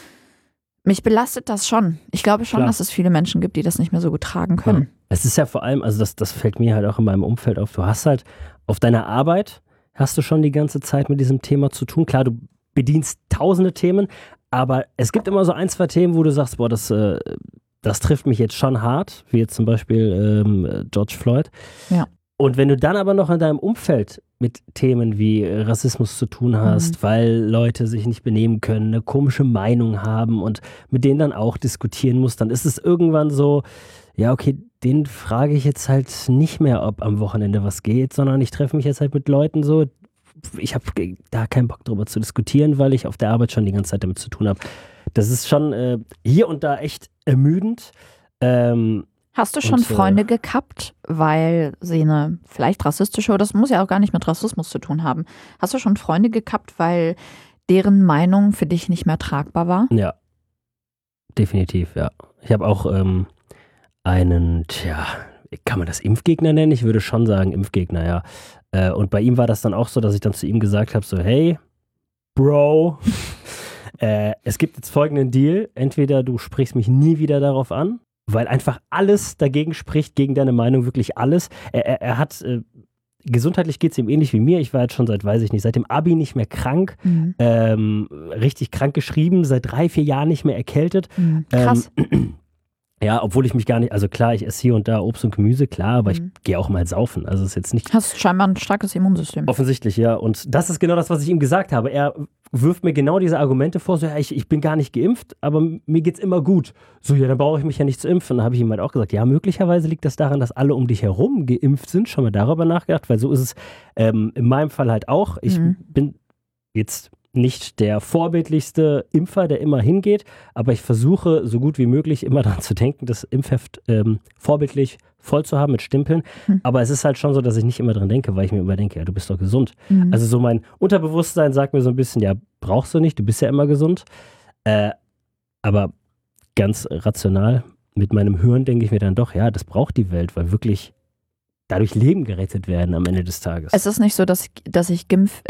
Speaker 2: mich belastet das schon. Ich glaube schon, dass es viele Menschen gibt, die das nicht mehr so gut tragen können.
Speaker 1: Ja. Es ist ja vor allem, also das fällt mir halt auch in meinem Umfeld auf, du hast halt auf deiner Arbeit, hast du schon die ganze Zeit mit diesem Thema zu tun. Klar, du bedienst tausende Themen, aber es gibt immer so 1, 2 Themen, wo du sagst, boah, das trifft mich jetzt schon hart, wie jetzt zum Beispiel George Floyd.
Speaker 2: Ja.
Speaker 1: Und wenn du dann aber noch in deinem Umfeld mit Themen wie Rassismus zu tun hast, weil Leute sich nicht benehmen können, eine komische Meinung haben und mit denen dann auch diskutieren musst, dann ist es irgendwann so, ja okay, den frage ich jetzt halt nicht mehr, ob am Wochenende was geht, sondern ich treffe mich jetzt halt mit Leuten so, ich habe da keinen Bock drüber zu diskutieren, weil ich auf der Arbeit schon die ganze Zeit damit zu tun habe. Das ist schon hier und da echt ermüdend.
Speaker 2: Hast du schon Freunde gekappt, weil sie eine vielleicht rassistische, oder das muss ja auch gar nicht mit Rassismus zu tun haben. Hast du schon Freunde gekappt, weil deren Meinung für dich nicht mehr tragbar war?
Speaker 1: Ja, definitiv, ja. Ich habe auch einen, kann man das Impfgegner nennen? Ich würde schon sagen Impfgegner, ja. Und bei ihm war das dann auch so, dass ich dann zu ihm gesagt habe, so hey, Bro, es gibt jetzt folgenden Deal. Entweder du sprichst mich nie wieder darauf an, weil einfach alles dagegen spricht, gegen deine Meinung, wirklich alles. Er hat, gesundheitlich geht es ihm ähnlich wie mir. Ich war jetzt schon seit dem Abi nicht mehr krank, richtig krank geschrieben, seit 3, 4 Jahren nicht mehr erkältet.
Speaker 2: Krass.
Speaker 1: Ja, obwohl ich mich gar nicht, also klar, ich esse hier und da Obst und Gemüse, klar, aber ich gehe auch mal saufen. Also ist jetzt nicht.
Speaker 2: Hast scheinbar ein starkes Immunsystem.
Speaker 1: Offensichtlich, ja. Und das ist genau das, was ich ihm gesagt habe. Er wirft mir genau diese Argumente vor, so, ja, ich bin gar nicht geimpft, aber mir geht's immer gut. So, ja, dann brauche ich mich ja nicht zu impfen. Dann habe ich ihm halt auch gesagt, ja, möglicherweise liegt das daran, dass alle um dich herum geimpft sind. Schon mal darüber nachgedacht, weil so ist es in meinem Fall halt auch. Ich bin jetzt nicht der vorbildlichste Impfer, der immer hingeht, aber ich versuche so gut wie möglich immer daran zu denken, das Impfheft vorbildlich voll zu haben mit Stempeln. Aber es ist halt schon so, dass ich nicht immer dran denke, weil ich mir immer denke, ja, du bist doch gesund. Also so mein Unterbewusstsein sagt mir so ein bisschen, ja, brauchst du nicht, du bist ja immer gesund. Aber ganz rational mit meinem Hirn denke ich mir dann doch, ja, das braucht die Welt, weil wirklich dadurch Leben gerettet werden am Ende des Tages.
Speaker 2: Es ist nicht so, dass ich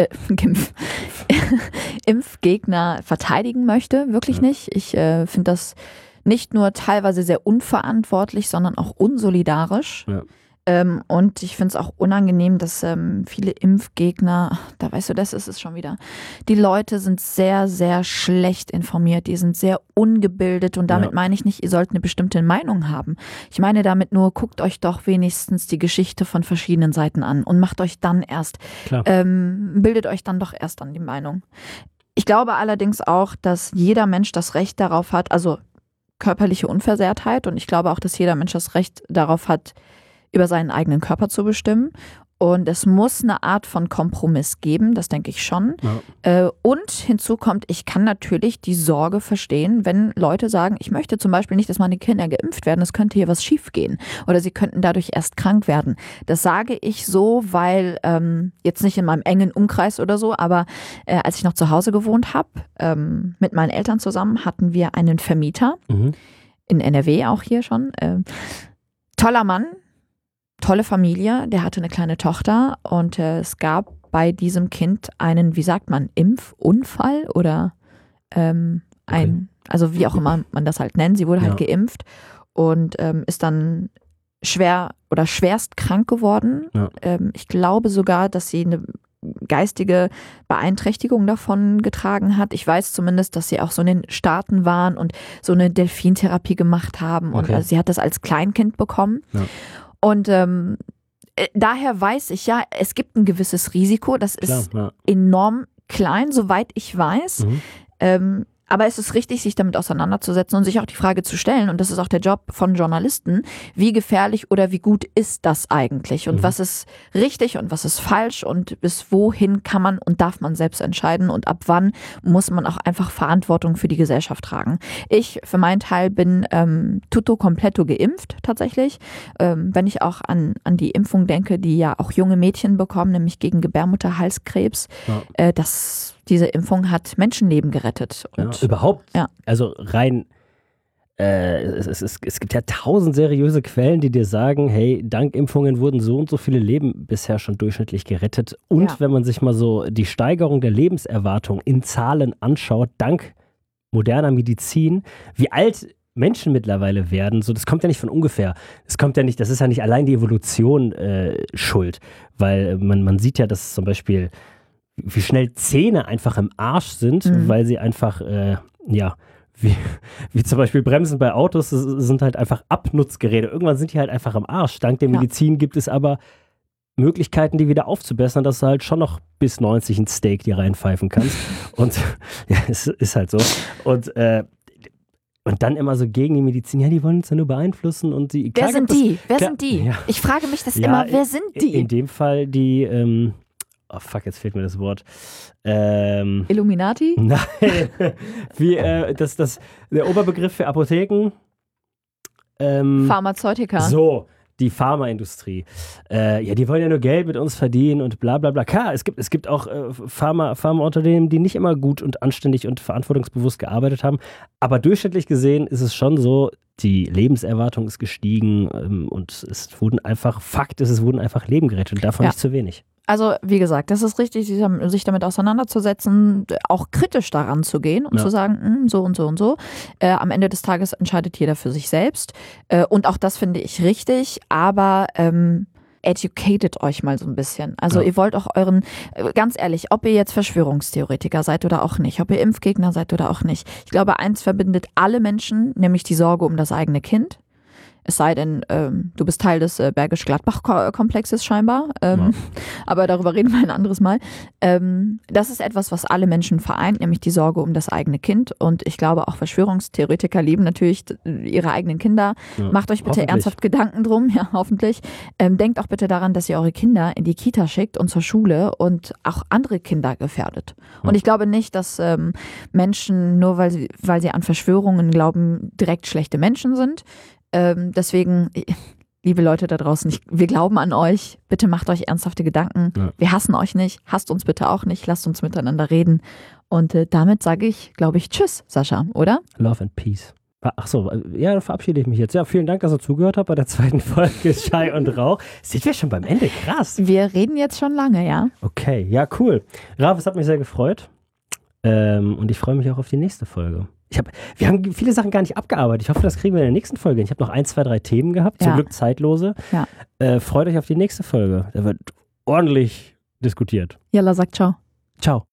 Speaker 2: Impfgegner verteidigen möchte, wirklich nicht. Ich finde das nicht nur teilweise sehr unverantwortlich, sondern auch unsolidarisch.
Speaker 1: Ja.
Speaker 2: Und ich finde es auch unangenehm, dass viele Impfgegner, da weißt du, das ist es schon wieder, die Leute sind sehr, sehr schlecht informiert, die sind sehr ungebildet und damit meine ich nicht, ihr sollt eine bestimmte Meinung haben. Ich meine damit nur, guckt euch doch wenigstens die Geschichte von verschiedenen Seiten an und macht euch dann erst, bildet euch dann doch erst an die Meinung. Ich glaube allerdings auch, dass jeder Mensch das Recht darauf hat, also körperliche Unversehrtheit, und ich glaube auch, dass jeder Mensch das Recht darauf hat, über seinen eigenen Körper zu bestimmen. Und es muss eine Art von Kompromiss geben, das denke ich schon. Ja. Und hinzu kommt, ich kann natürlich die Sorge verstehen, wenn Leute sagen, ich möchte zum Beispiel nicht, dass meine Kinder geimpft werden, es könnte hier was schiefgehen oder sie könnten dadurch erst krank werden. Das sage ich so, weil jetzt nicht in meinem engen Umkreis oder so, aber als ich noch zu Hause gewohnt habe, mit meinen Eltern zusammen, hatten wir einen Vermieter, in NRW auch hier schon. Toller Mann. Tolle Familie, der hatte eine kleine Tochter und es gab bei diesem Kind einen, wie sagt man, Impfunfall oder also wie auch immer man das halt nennt. Sie wurde halt geimpft und ist dann schwerst krank geworden. Ja. Ich glaube sogar, dass sie eine geistige Beeinträchtigung davon getragen hat. Ich weiß zumindest, dass sie auch so in den Staaten waren und so eine Delfintherapie gemacht haben. Und also sie hat das als Kleinkind bekommen. Ja. Und daher weiß ich ja, es gibt ein gewisses Risiko. Das ist enorm klein, soweit ich weiß. Aber es ist richtig, sich damit auseinanderzusetzen und sich auch die Frage zu stellen, und das ist auch der Job von Journalisten, wie gefährlich oder wie gut ist das eigentlich und was ist richtig und was ist falsch und bis wohin kann man und darf man selbst entscheiden und ab wann muss man auch einfach Verantwortung für die Gesellschaft tragen. Ich für meinen Teil bin tutto completo geimpft tatsächlich, wenn ich auch an die Impfung denke, die ja auch junge Mädchen bekommen, nämlich gegen Gebärmutterhalskrebs, diese Impfung hat Menschenleben gerettet. Und,
Speaker 1: überhaupt? Ja. Also rein, es gibt ja 1000 seriöse Quellen, die dir sagen, hey, dank Impfungen wurden so und so viele Leben bisher schon durchschnittlich gerettet. Und wenn man sich mal so die Steigerung der Lebenserwartung in Zahlen anschaut, dank moderner Medizin, wie alt Menschen mittlerweile werden, so, das kommt ja nicht von ungefähr. Das ist ja nicht allein die Evolution schuld, weil man sieht ja, dass zum Beispiel wie schnell Zähne einfach im Arsch sind, weil sie einfach, wie zum Beispiel Bremsen bei Autos, sind halt einfach Abnutzgeräte. Irgendwann sind die halt einfach im Arsch. Dank der Medizin gibt es aber Möglichkeiten, die wieder aufzubessern, dass du halt schon noch bis 90 ein Steak dir reinpfeifen kannst. Und ja, es ist halt so. Und dann immer so gegen die Medizin, ja, die wollen uns ja nur beeinflussen und die.
Speaker 2: Wer sind die? Ja. Ich frage mich das immer, wer sind die?
Speaker 1: In dem Fall die, oh fuck, jetzt fehlt mir das Wort.
Speaker 2: Illuminati?
Speaker 1: Nein. Wie, der Oberbegriff für Apotheken?
Speaker 2: Pharmazeutika.
Speaker 1: So, die Pharmaindustrie. Die wollen ja nur Geld mit uns verdienen und bla bla bla. Klar, es gibt auch Pharmaunternehmen, die nicht immer gut und anständig und verantwortungsbewusst gearbeitet haben. Aber durchschnittlich gesehen ist es schon so, die Lebenserwartung ist gestiegen und es wurden einfach Leben gerettet und davon nicht zu wenig.
Speaker 2: Also wie gesagt, das ist richtig, sich damit auseinanderzusetzen, auch kritisch daran zu gehen und zu sagen, so und so und so. Am Ende des Tages entscheidet jeder für sich selbst. Und auch das finde ich richtig, aber educated euch mal so ein bisschen. Also ihr wollt auch ganz ehrlich, ob ihr jetzt Verschwörungstheoretiker seid oder auch nicht, ob ihr Impfgegner seid oder auch nicht. Ich glaube, eins verbindet alle Menschen, nämlich die Sorge um das eigene Kind. Es sei denn, du bist Teil des Bergisch-Gladbach-Komplexes scheinbar. Aber darüber reden wir ein anderes Mal. Das ist etwas, was alle Menschen vereint, nämlich die Sorge um das eigene Kind. Und ich glaube, auch Verschwörungstheoretiker lieben natürlich ihre eigenen Kinder. Ja, macht euch bitte ernsthaft Gedanken drum, ja, hoffentlich. Denkt auch bitte daran, dass ihr eure Kinder in die Kita schickt und zur Schule und auch andere Kinder gefährdet. Ja. Und ich glaube nicht, dass Menschen, nur weil sie an Verschwörungen glauben, direkt schlechte Menschen sind. Deswegen, liebe Leute da draußen, wir glauben an euch. Bitte macht euch ernsthafte Gedanken. Ja. Wir hassen euch nicht. Hasst uns bitte auch nicht. Lasst uns miteinander reden. Und damit sage ich, glaube ich, tschüss, Sascha, oder?
Speaker 1: Love and Peace. Ach so, ja, dann verabschiede ich mich jetzt. Ja, vielen Dank, dass ihr zugehört habt bei der zweiten Folge Schei und Rauch. Sind wir schon beim Ende? Krass.
Speaker 2: Wir reden jetzt schon lange, ja.
Speaker 1: Okay, ja, cool. Ralf, es hat mich sehr gefreut. Und ich freue mich auch auf die nächste Folge. Wir haben viele Sachen gar nicht abgearbeitet. Ich hoffe, das kriegen wir in der nächsten Folge. Ich habe noch 1, 2, 3 Themen gehabt, zum Glück zeitlose.
Speaker 2: Ja.
Speaker 1: Freut euch auf die nächste Folge. Da wird ordentlich diskutiert.
Speaker 2: Jalla sagt ciao.
Speaker 1: Ciao.